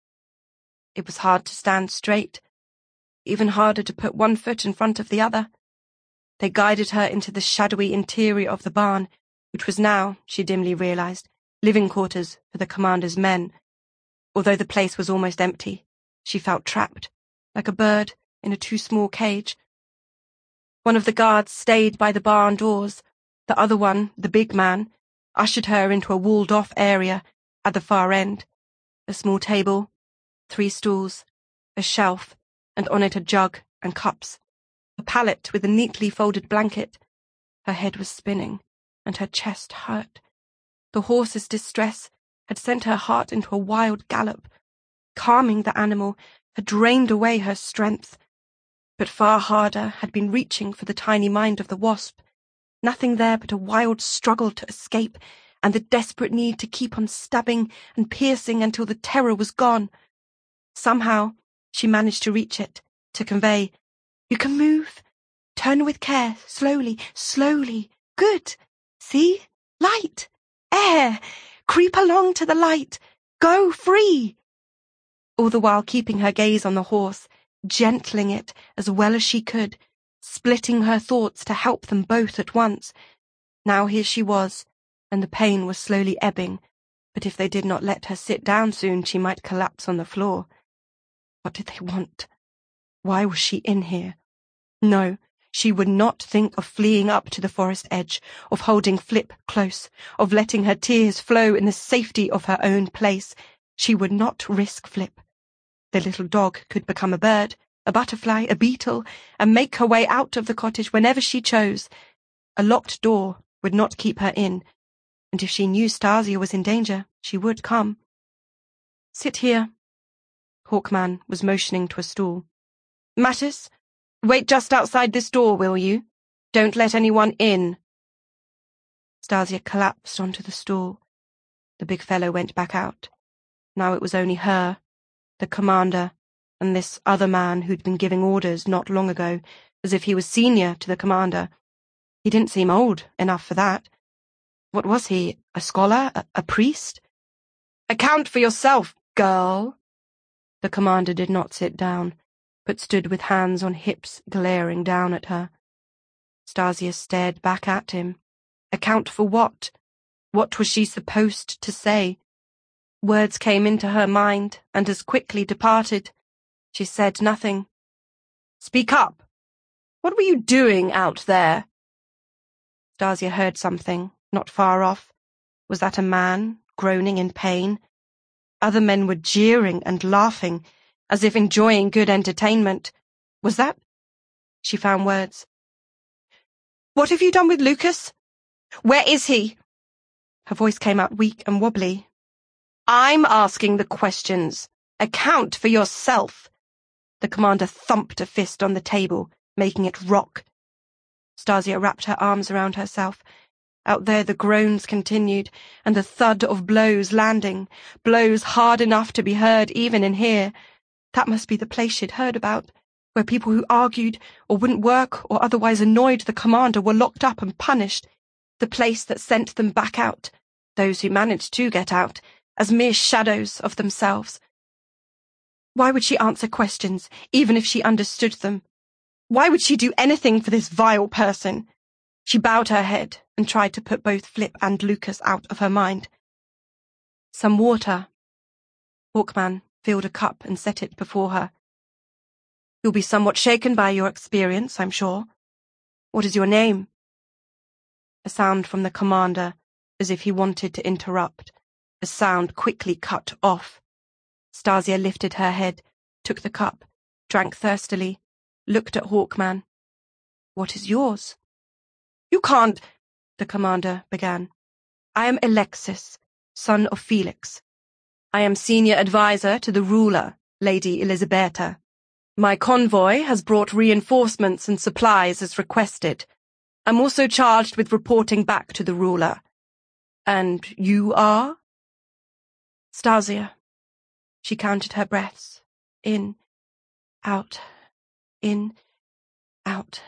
It was hard to stand straight, even harder to put one foot in front of the other. They guided her into the shadowy interior of the barn, which was now, she dimly realized, living quarters for the commander's men. Although the place was almost empty, she felt trapped, like a bird in a too small cage. One of the guards stayed by the barn doors. The other one, the big man, ushered her into a walled-off area at the far end. A small table, 3 stools, a shelf, and on it a jug and cups. A pallet with a neatly folded blanket. Her head was spinning, and her chest hurt. The horse's distress had sent her heart into a wild gallop. Calming the animal had drained away her strength. But far harder had been reaching for the tiny mind of the wasp. Nothing there but a wild struggle to escape, and the desperate need to keep on stabbing and piercing until the terror was gone. Somehow she managed to reach it, to convey, "You can move. Turn with care, slowly, slowly. Good. See? Light. Air. Creep along to the light. Go free." all the while keeping her gaze on the horse, gentling it as well as she could, splitting her thoughts to help them both at once. Now here she was, and the pain was slowly ebbing, but if they did not let her sit down soon, she might collapse on the floor. What did they want? Why was she in here? No, she would not think of fleeing up to the forest edge, of holding Flip close, of letting her tears flow in the safety of her own place. She would not risk Flip. The little dog could become a bird, a butterfly, a beetle, and make her way out of the cottage whenever she chose. A locked door would not keep her in, and if she knew Stasia was in danger, she would come. Sit here. Hawkman was motioning to a stool. Mattis, wait just outside this door, will you? Don't let anyone in. Stasia collapsed onto the stool. The big fellow went back out. Now it was only her, the commander, and this other man who'd been giving orders not long ago, as if he was senior to the commander. He didn't seem old enough for that. What was he, a scholar, a priest? Account for yourself, girl. The commander did not sit down, but stood with hands on hips glaring down at her. Stasia stared back at him. Account for what? What was she supposed to say? Words came into her mind and as quickly departed. She said nothing. Speak up. What were you doing out there? Stasia heard something, not far off. Was that a man, groaning in pain? Other men were jeering and laughing, as if enjoying good entertainment. Was that? She found words. What have you done with Lucas? Where is he? Her voice came out weak and wobbly. I'm asking the questions. Account for yourself. The commander thumped a fist on the table, making it rock. Stasia wrapped her arms around herself. Out there the groans continued, and the thud of blows landing, blows hard enough to be heard even in here. That must be the place she'd heard about, where people who argued or wouldn't work or otherwise annoyed the commander were locked up and punished. The place that sent them back out, those who managed to get out, as mere shadows of themselves. Why would she answer questions, even if she understood them? Why would she do anything for this vile person? She bowed her head and tried to put both Flip and Lucas out of her mind. Some water. Hawkman filled a cup and set it before her. You'll be somewhat shaken by your experience, I'm sure. What is your name? A sound from the commander, as if he wanted to interrupt. The sound quickly cut off. Stasia lifted her head, took the cup, drank thirstily, looked at Hawkman. What is yours? You can't, the commander began. I am Alexis, son of Felix. I am senior advisor to the ruler, Lady Elisabetta. My convoy has brought reinforcements and supplies as requested. I'm also charged with reporting back to the ruler. And you are? Stasia. She counted her breaths. In, out, in, out.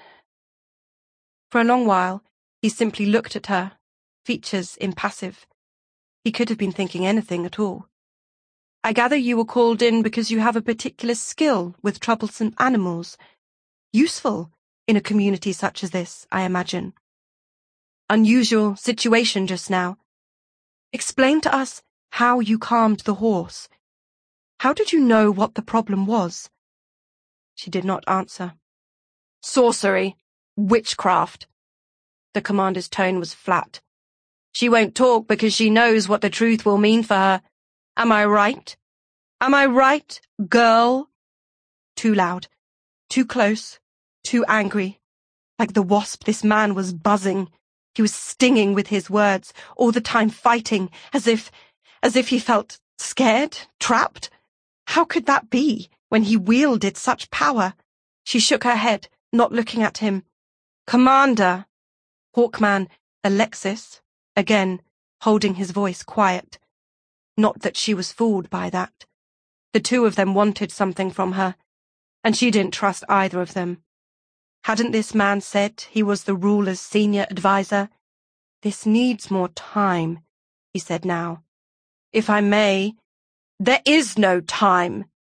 For a long while, he simply looked at her, features impassive. He could have been thinking anything at all. I gather you were called in because you have a particular skill with troublesome animals. Useful in a community such as this, I imagine. Unusual situation just now. Explain to us how you calmed the horse. How did you know what the problem was? She did not answer. Sorcery. Witchcraft. The commander's tone was flat. She won't talk because she knows what the truth will mean for her. Am I right? Am I right, girl? Too loud, too close, too angry. Like the wasp, this man was buzzing. He was stinging with his words, all the time fighting, as if he felt scared, trapped. How could that be, when he wielded such power? She shook her head, not looking at him. Commander! Hawkman, Alexis, again, holding his voice quiet. Not that she was fooled by that. The two of them wanted something from her, and she didn't trust either of them. Hadn't this man said he was the ruler's senior advisor? This needs more time, he said now. If I may, there is no time,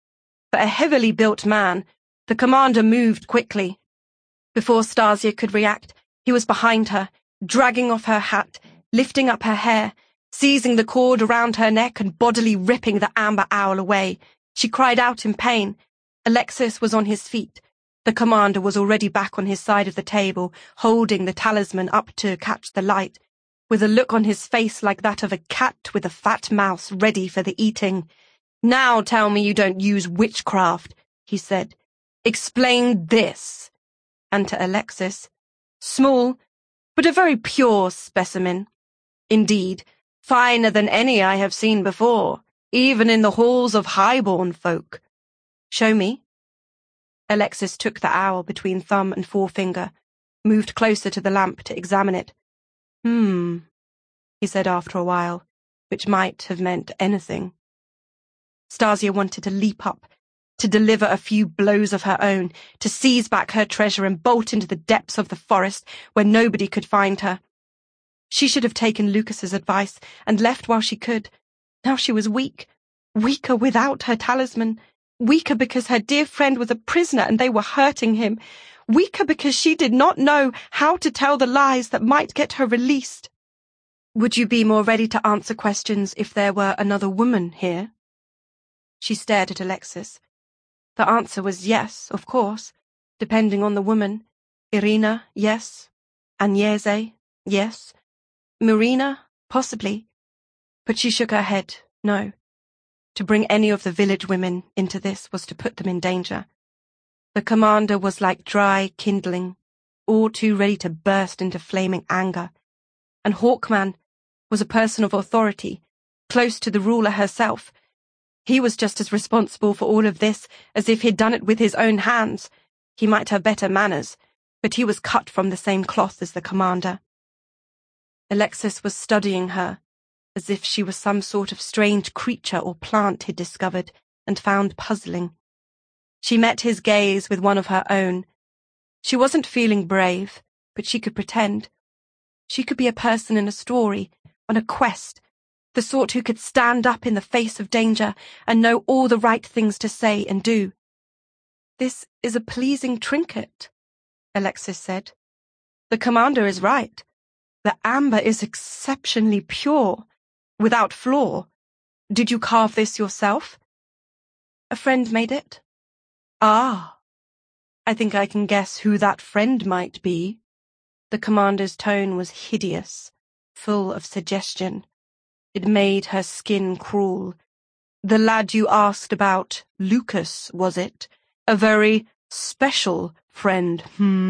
For a heavily built man, the commander moved quickly. Before Stasia could react, he was behind her, dragging off her hat, lifting up her hair, seizing the cord around her neck and bodily ripping the amber owl away. She cried out in pain. Alexis was on his feet. The commander was already back on his side of the table, holding the talisman up to catch the light, with a look on his face like that of a cat with a fat mouse ready for the eating. "Now tell me you don't use witchcraft," he said. "Explain this." And to Alexis, "Small, but a very pure specimen. Indeed, finer than any I have seen before, even in the halls of highborn folk. Show me." Alexis took the owl between thumb and forefinger, moved closer to the lamp to examine it. He said after a while, which might have meant anything. Stasia wanted to leap up, to deliver a few blows of her own, to seize back her treasure and bolt into the depths of the forest where nobody could find her. She should have taken Lucas's advice and left while she could. Now she was weak, weaker without her talisman, weaker because her dear friend was a prisoner and they were hurting him, weaker because she did not know how to tell the lies that might get her released. "Would you be more ready to answer questions if there were another woman here?" She stared at Alexis. The answer was yes, of course, depending on the woman. Irina, yes. Agnese, yes. Marina, possibly. But she shook her head, no. To bring any of the village women into this was to put them in danger. The commander was like dry kindling, all too ready to burst into flaming anger. And Hawkman was a person of authority, close to the ruler herself. He was just as responsible for all of this as if he'd done it with his own hands. He might have better manners, but he was cut from the same cloth as the commander. Alexis was studying her, as if she was some sort of strange creature or plant he'd discovered and found puzzling. She met his gaze with one of her own. She wasn't feeling brave, but she could pretend. She could be a person in a story, on a quest, the sort who could stand up in the face of danger and know all the right things to say and do. "This is a pleasing trinket," Alexis said. "The commander is right. The amber is exceptionally pure, without flaw. Did you carve this yourself?" "A friend made it." "Ah, I think I can guess who that friend might be." The commander's tone was hideous, full of suggestion. It made her skin crawl. "The lad you asked about, Lucas, was it? A very special friend,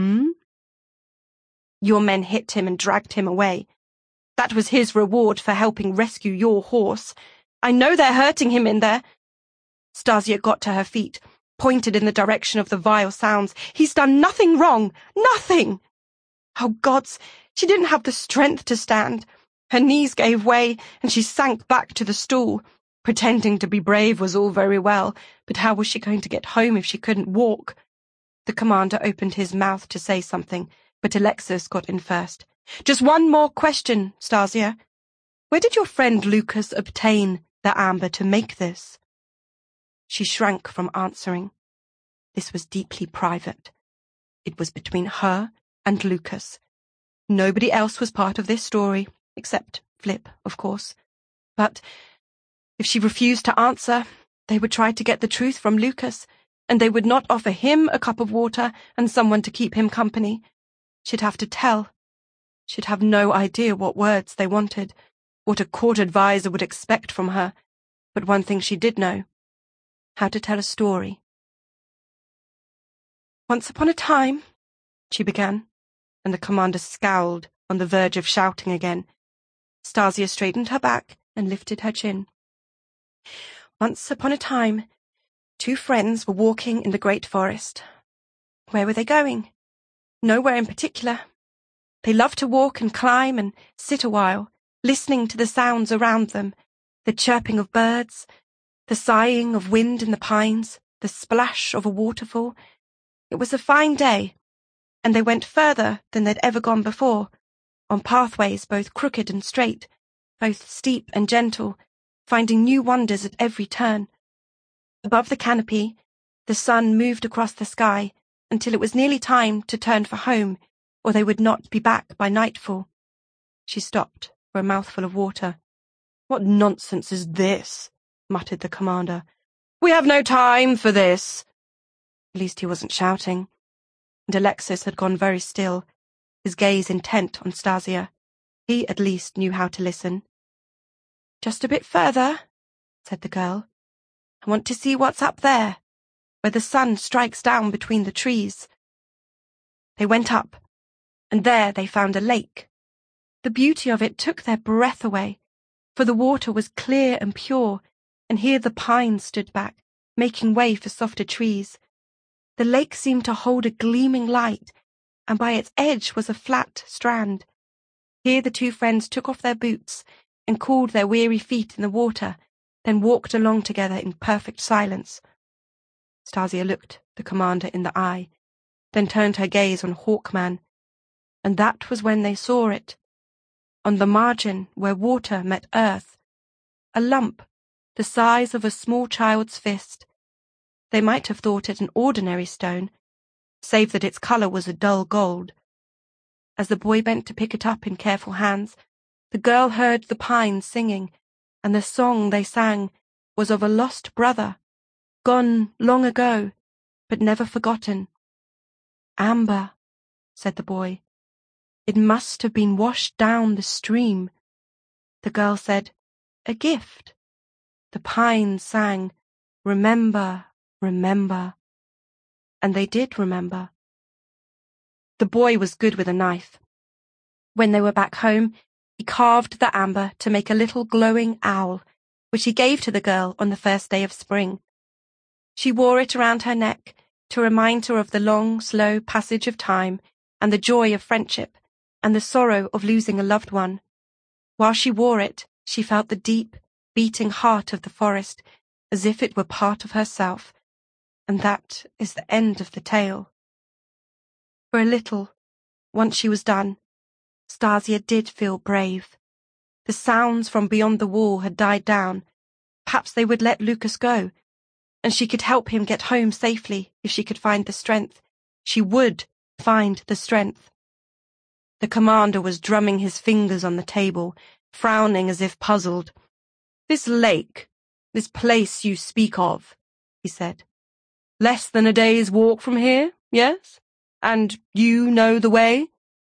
Your men hit him and dragged him away. That was his reward for helping rescue your horse. I know they're hurting him in there." Stasia got to her feet, pointed in the direction of the vile sounds. "He's done nothing wrong, nothing." Oh, gods, she didn't have the strength to stand. Her knees gave way, and she sank back to the stool. Pretending to be brave was all very well, but how was she going to get home if she couldn't walk? The commander opened his mouth to say something, but Alexis got in first. "Just one more question, Stasia. Where did your friend Lucas obtain the amber to make this?" She shrank from answering. This was deeply private. It was between her and Lucas. Nobody else was part of this story, except Flip, of course. But if she refused to answer, they would try to get the truth from Lucas, and they would not offer him a cup of water and someone to keep him company. She'd have to tell. She'd have no idea what words they wanted, what a court advisor would expect from her. But one thing she did know: how to tell a story. "Once upon a time," she began, and the commander scowled, on the verge of shouting again. Stasia straightened her back and lifted her chin. "Once upon a time, two friends were walking in the great forest. Where were they going? Nowhere in particular. They loved to walk and climb and sit a while, listening to the sounds around them, the chirping of birds, the sighing of wind in the pines, the splash of a waterfall. It was a fine day, and they went further than they'd ever gone before, on pathways both crooked and straight, both steep and gentle, finding new wonders at every turn. Above the canopy, The sun moved across the sky until it was nearly time to turn for home, or they would not be back by nightfall. She stopped for a mouthful of water. "What nonsense is this?" muttered the commander. "We have no time for this." At least he wasn't shouting. And Alexis had gone very still, his gaze intent on Stasia. He at least knew how to listen. "Just a bit further," said the girl. "I want to see what's up there, where the sun strikes down between the trees." They went up, and there they found a lake. The beauty of it took their breath away, for the water was clear and pure, and here the pines stood back, making way for softer trees. The lake seemed to hold a gleaming light, and by its edge was a flat strand. Here the two friends took off their boots and cooled their weary feet in the water, then walked along together in perfect silence. Stasia looked the commander in the eye, then turned her gaze on Hawkman, and that was when they saw it. On the margin where water met earth, a lump the size of a small child's fist. They might have thought it an ordinary stone, save that its colour was a dull gold. As the boy bent to pick it up in careful hands, the girl heard the pines singing, and the song they sang was of a lost brother, gone long ago, but never forgotten. "Amber," said the boy. "It must have been washed down the stream." The girl said, "A gift." The pines sang, "Remember, remember." And they did remember. The boy was good with a knife. When they were back home, he carved the amber to make a little glowing owl, which he gave to the girl on the first day of spring. She wore it around her neck to remind her of the long, slow passage of time and the joy of friendship and the sorrow of losing a loved one. While she wore it, she felt the deep, beating heart of the forest as if it were part of herself, and that is the end of the tale. For a little, once she was done, Stasia did feel brave. The sounds from beyond the wall had died down. Perhaps they would let Lucas go, and she could help him get home safely if she could find the strength. She would find the strength. The commander was drumming his fingers on the table, frowning as if puzzled. "This lake, this place you speak of," he said. "Less than a day's walk from here, yes? And you know the way?"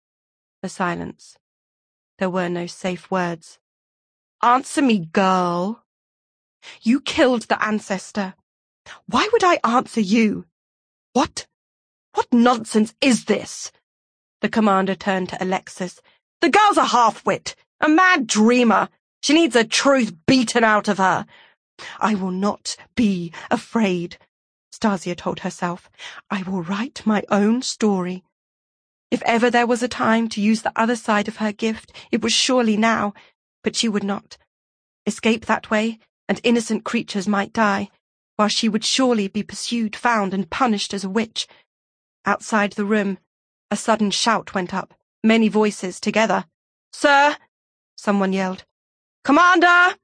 A silence. There were no safe words. "Answer me, girl." "You killed the ancestor." "Why would I answer you?" What nonsense is this?" The commander turned to Alexis. "The girl's a half-wit, a mad dreamer. She needs the truth beaten out of her." "I will not be afraid," Stasia told herself. "I will write my own story." If ever there was a time to use the other side of her gift, it was surely now, but she would not. Escape that way, and innocent creatures might die, while she would surely be pursued, found, and punished as a witch. Outside the room, a sudden shout went up, many voices together. "Sir!" someone yelled. "Commander!"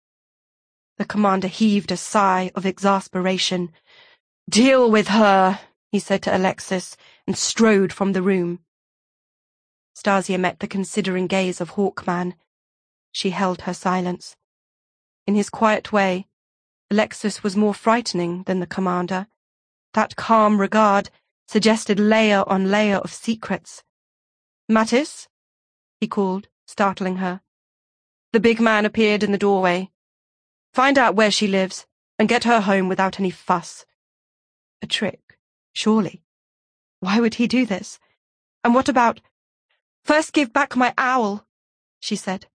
The commander heaved a sigh of exasperation. "Deal with her," he said to Alexis, and strode from the room. Stasia met the considering gaze of Hawkman. She held her silence. In his quiet way, Alexis was more frightening than the commander. That calm regard suggested layer on layer of secrets. "Mattis?" he called, startling her. The big man appeared in the doorway. "Find out where she lives, and get her home without any fuss." A trick, surely. Why would he do this? And what about— "First give back my owl," she said.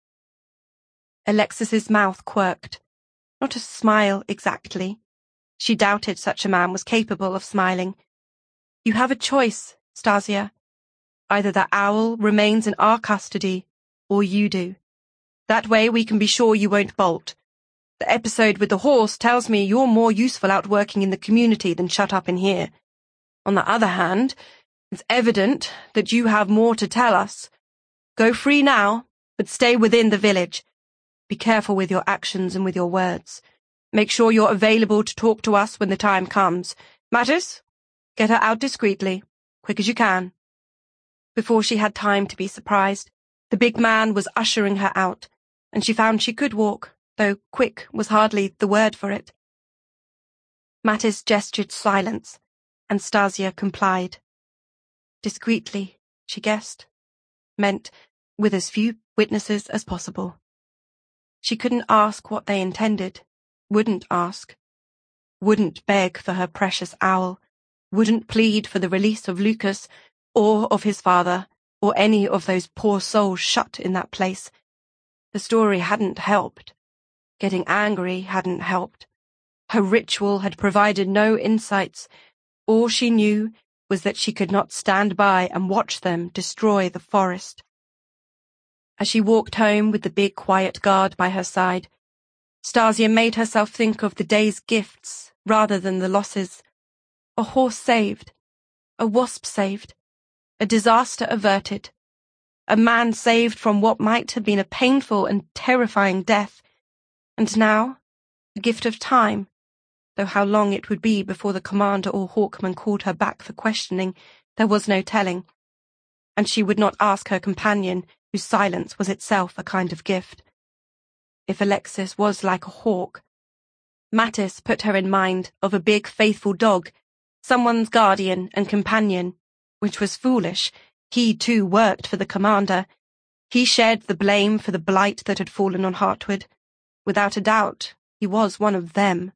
Alexis's mouth quirked. Not a smile exactly. She doubted such a man was capable of smiling. "You have a choice, Stasia. Either the owl remains in our custody, or you do. That way we can be sure you won't bolt. The episode with the horse tells me you're more useful out working in the community than shut up in here. On the other hand, it's evident that you have more to tell us. Go free now, but stay within the village. Be careful with your actions and with your words. Make sure you're available to talk to us when the time comes. Matters? Get her out discreetly, quick as you can. Before she had time to be surprised, the big man was ushering her out, and she found she could walk, though quick was hardly the word for it. Mattis gestured silence, and Stasia complied. Discreetly, she guessed, meant with as few witnesses as possible. She couldn't ask what they intended, wouldn't ask, wouldn't beg for her precious owl, wouldn't plead for the release of Lucas, or of his father, or any of those poor souls shut in that place. The story hadn't helped. Getting angry hadn't helped. Her ritual had provided no insights. All she knew was that she could not stand by and watch them destroy the forest. As she walked home with the big quiet guard by her side, Stasia made herself think of the day's gifts rather than the losses. A horse saved, a wasp saved, a disaster averted, a man saved from what might have been a painful and terrifying death, and now, a gift of time, though how long it would be before the commander or Hawkman called her back for questioning, there was no telling, and she would not ask her companion, whose silence was itself a kind of gift. If Alexis was like a hawk, Mattis put her in mind of a big faithful dog, someone's guardian and companion, which was foolish. He too worked for the commander. He shared the blame for the blight that had fallen on Heartwood. Without a doubt, he was one of them.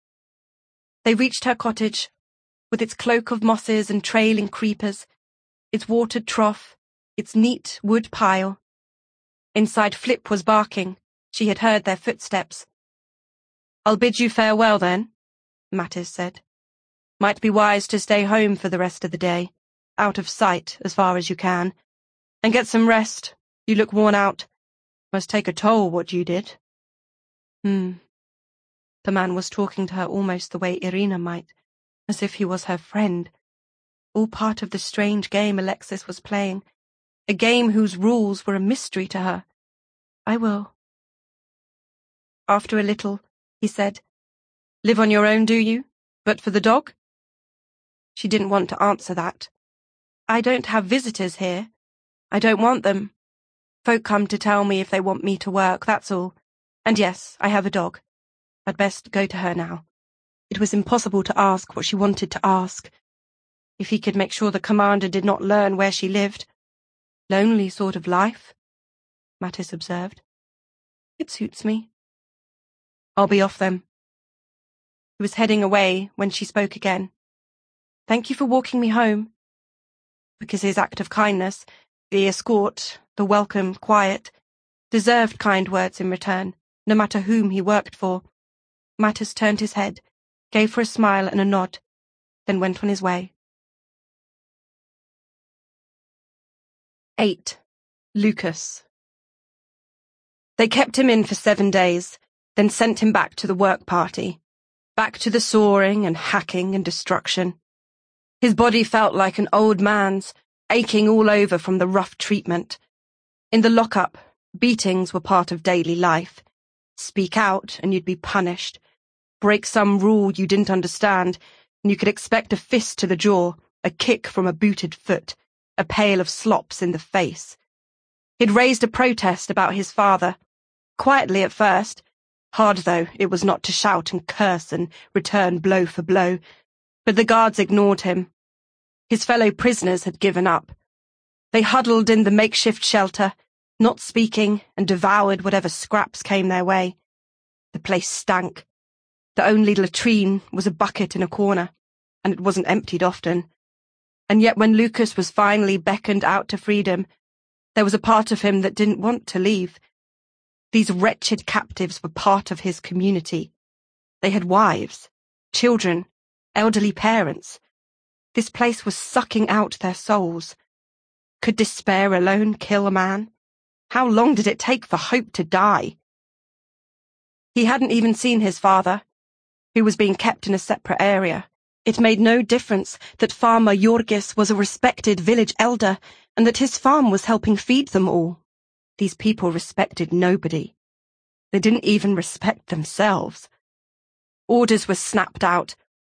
They reached her cottage, with its cloak of mosses and trailing creepers, its watered trough, its neat wood pile. Inside Flip was barking. She had heard their footsteps. "I'll bid you farewell, then," Mattis said. "Might be wise to stay home for the rest of the day, out of sight as far as you can, and get some rest. You look worn out. Must take a toll what you did." The man was talking to her almost the way Irina might, as if he was her friend. All part of the strange game Alexis was playing, a game whose rules were a mystery to her. "I will." After a little, he said, "Live on your own, do you? But for the dog?" She didn't want to answer that. "I don't have visitors here. I don't want them. Folk come to tell me if they want me to work, that's all. And yes, I have a dog. I'd best go to her now." It was impossible to ask what she wanted to ask. If he could make sure the commander did not learn where she lived. "Lonely sort of life," Mattis observed. "It suits me." "I'll be off then." He was heading away when she spoke again. "Thank you for walking me home." Because his act of kindness, the escort, the welcome quiet, deserved kind words in return, no matter whom he worked for. Mattis turned his head, gave her a smile and a nod, then went on his way. 8. Lucas. They kept him in for 7 days, then sent him back to the work party, back to the sawing and hacking and destruction. His body felt like an old man's, aching all over from the rough treatment. In the lockup, beatings were part of daily life. Speak out and you'd be punished. Break some rule you didn't understand, and you could expect a fist to the jaw, a kick from a booted foot, a pail of slops in the face. He'd raised a protest about his father, quietly at first. Hard, though, it was not to shout and curse and return blow for blow. But the guards ignored him. His fellow prisoners had given up. They huddled in the makeshift shelter, not speaking, and devoured whatever scraps came their way. The place stank. The only latrine was a bucket in a corner, and it wasn't emptied often. And yet when Lucas was finally beckoned out to freedom, there was a part of him that didn't want to leave. These wretched captives were part of his community. They had wives, children, elderly parents. This place was sucking out their souls. Could despair alone kill a man? How long did it take for hope to die? He hadn't even seen his father, who was being kept in a separate area. It made no difference that Farmer Jorgis was a respected village elder and that his farm was helping feed them all. These people respected nobody. They didn't even respect themselves. Orders were snapped out,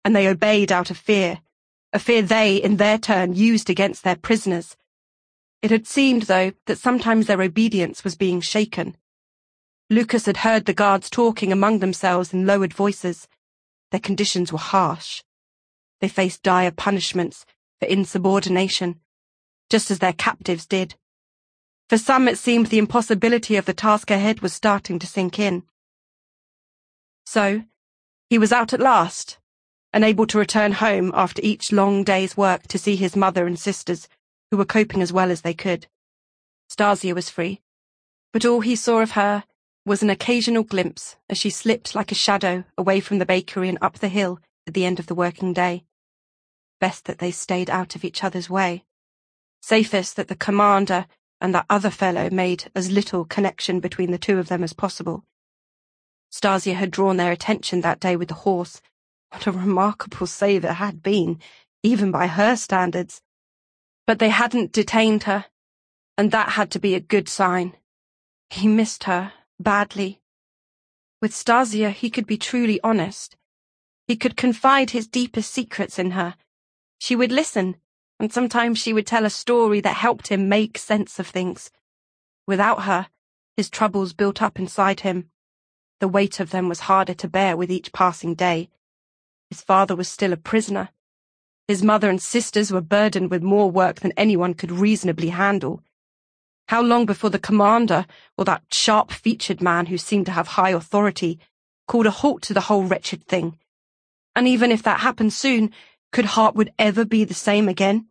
and they obeyed out of fear, a fear they, in their turn, used against their prisoners. It had seemed, though, that sometimes their obedience was being shaken. Lucas had heard the guards talking among themselves in lowered voices. Their conditions were harsh. They faced dire punishments for insubordination, just as their captives did. For some, it seemed the impossibility of the task ahead was starting to sink in. So, he was out at last, and able to return home after each long day's work to see his mother and sisters, who were coping as well as they could. Stasia was free, but all he saw of her was an occasional glimpse as she slipped like a shadow away from the bakery and up the hill at the end of the working day. Best that they stayed out of each other's way. Safest that the commander and that other fellow made as little connection between the two of them as possible. Stasia had drawn their attention that day with the horse. What a remarkable save it had been, even by her standards. But they hadn't detained her, and that had to be a good sign. He missed her badly. With Stasia, he could be truly honest. He could confide his deepest secrets in her. She would listen, and sometimes she would tell a story that helped him make sense of things. Without her, his troubles built up inside him. The weight of them was harder to bear with each passing day. His father was still a prisoner. His mother and sisters were burdened with more work than anyone could reasonably handle. How long before the commander, or that sharp-featured man who seemed to have high authority, called a halt to the whole wretched thing? And even if that happened soon, could Heartwood ever be the same again?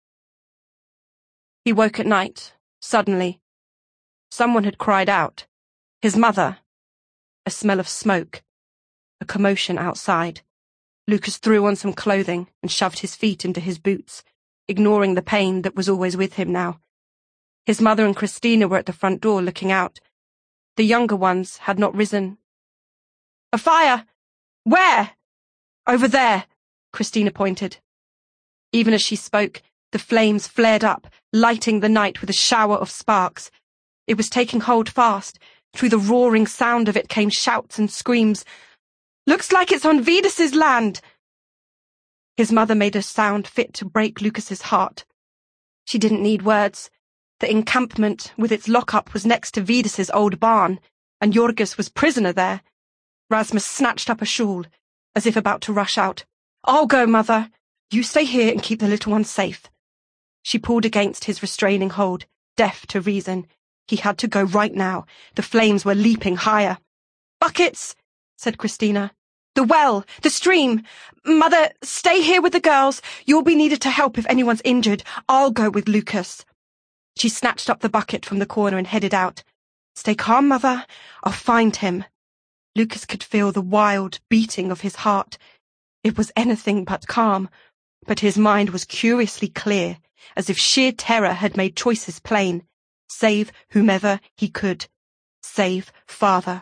He woke at night, suddenly. Someone had cried out. His mother. A smell of smoke. A commotion outside. Lucas threw on some clothing and shoved his feet into his boots, ignoring the pain that was always with him now. His mother and Christina were at the front door looking out. The younger ones had not risen. "A fire! Where?" "Over there," Christina pointed. Even as she spoke, the flames flared up, lighting the night with a shower of sparks. It was taking hold fast. Through the roaring sound of it came shouts and screams. "Looks like it's on Vidas's land!" His mother made a sound fit to break Lucas's heart. She didn't need words. The encampment with its lockup was next to Vidas's old barn, and Jorgis was prisoner there. Rasmus snatched up a shawl, as if about to rush out. "I'll go, Mother. You stay here and keep the little one safe." She pulled against his restraining hold, deaf to reason. He had to go right now. The flames were leaping higher. "Buckets," said Christina. "The well, the stream. Mother, stay here with the girls. You'll be needed to help if anyone's injured. I'll go with Lucas." She snatched up the bucket from the corner and headed out. "Stay calm, Mother. I'll find him." Lucas could feel the wild beating of his heart. It was anything but calm, but his mind was curiously clear, as if sheer terror had made choices plain. Save whomever he could. Save Father.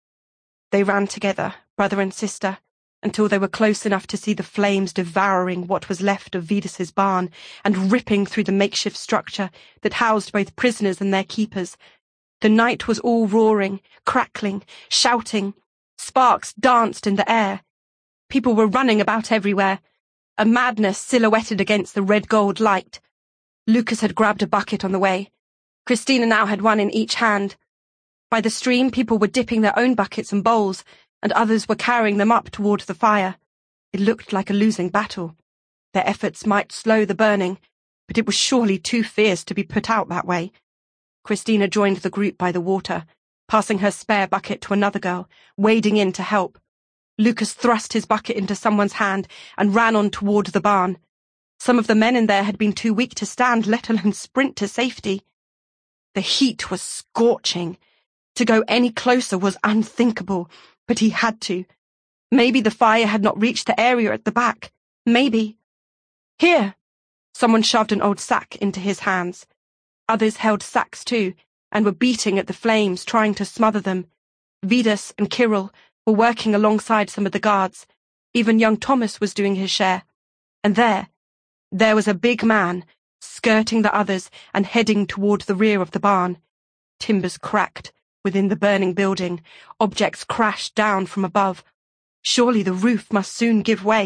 They ran together, brother and sister, until they were close enough to see the flames devouring what was left of Vidas's barn and ripping through the makeshift structure that housed both prisoners and their keepers. The night was all roaring, crackling, shouting. Sparks danced in the air. People were running about everywhere, a madness silhouetted against the red-gold light. Lucas had grabbed a bucket on the way. Christina now had one in each hand. By the stream, people were dipping their own buckets and bowls, and others were carrying them up toward the fire. It looked like a losing battle. Their efforts might slow the burning, but it was surely too fierce to be put out that way. Christina joined the group by the water, passing her spare bucket to another girl, wading in to help. Lucas thrust his bucket into someone's hand and ran on toward the barn. Some of the men in there had been too weak to stand, let alone sprint to safety. The heat was scorching. To go any closer was unthinkable, but he had to. Maybe the fire had not reached the area at the back. Maybe. "Here!" Someone shoved an old sack into his hands. Others held sacks too, and were beating at the flames, trying to smother them. Vidas and Kirill were working alongside some of the guards. Even young Thomas was doing his share. And there was a big man, skirting the others and heading toward the rear of the barn. Timbers cracked within the burning building. Objects crashed down from above. Surely the roof must soon give way.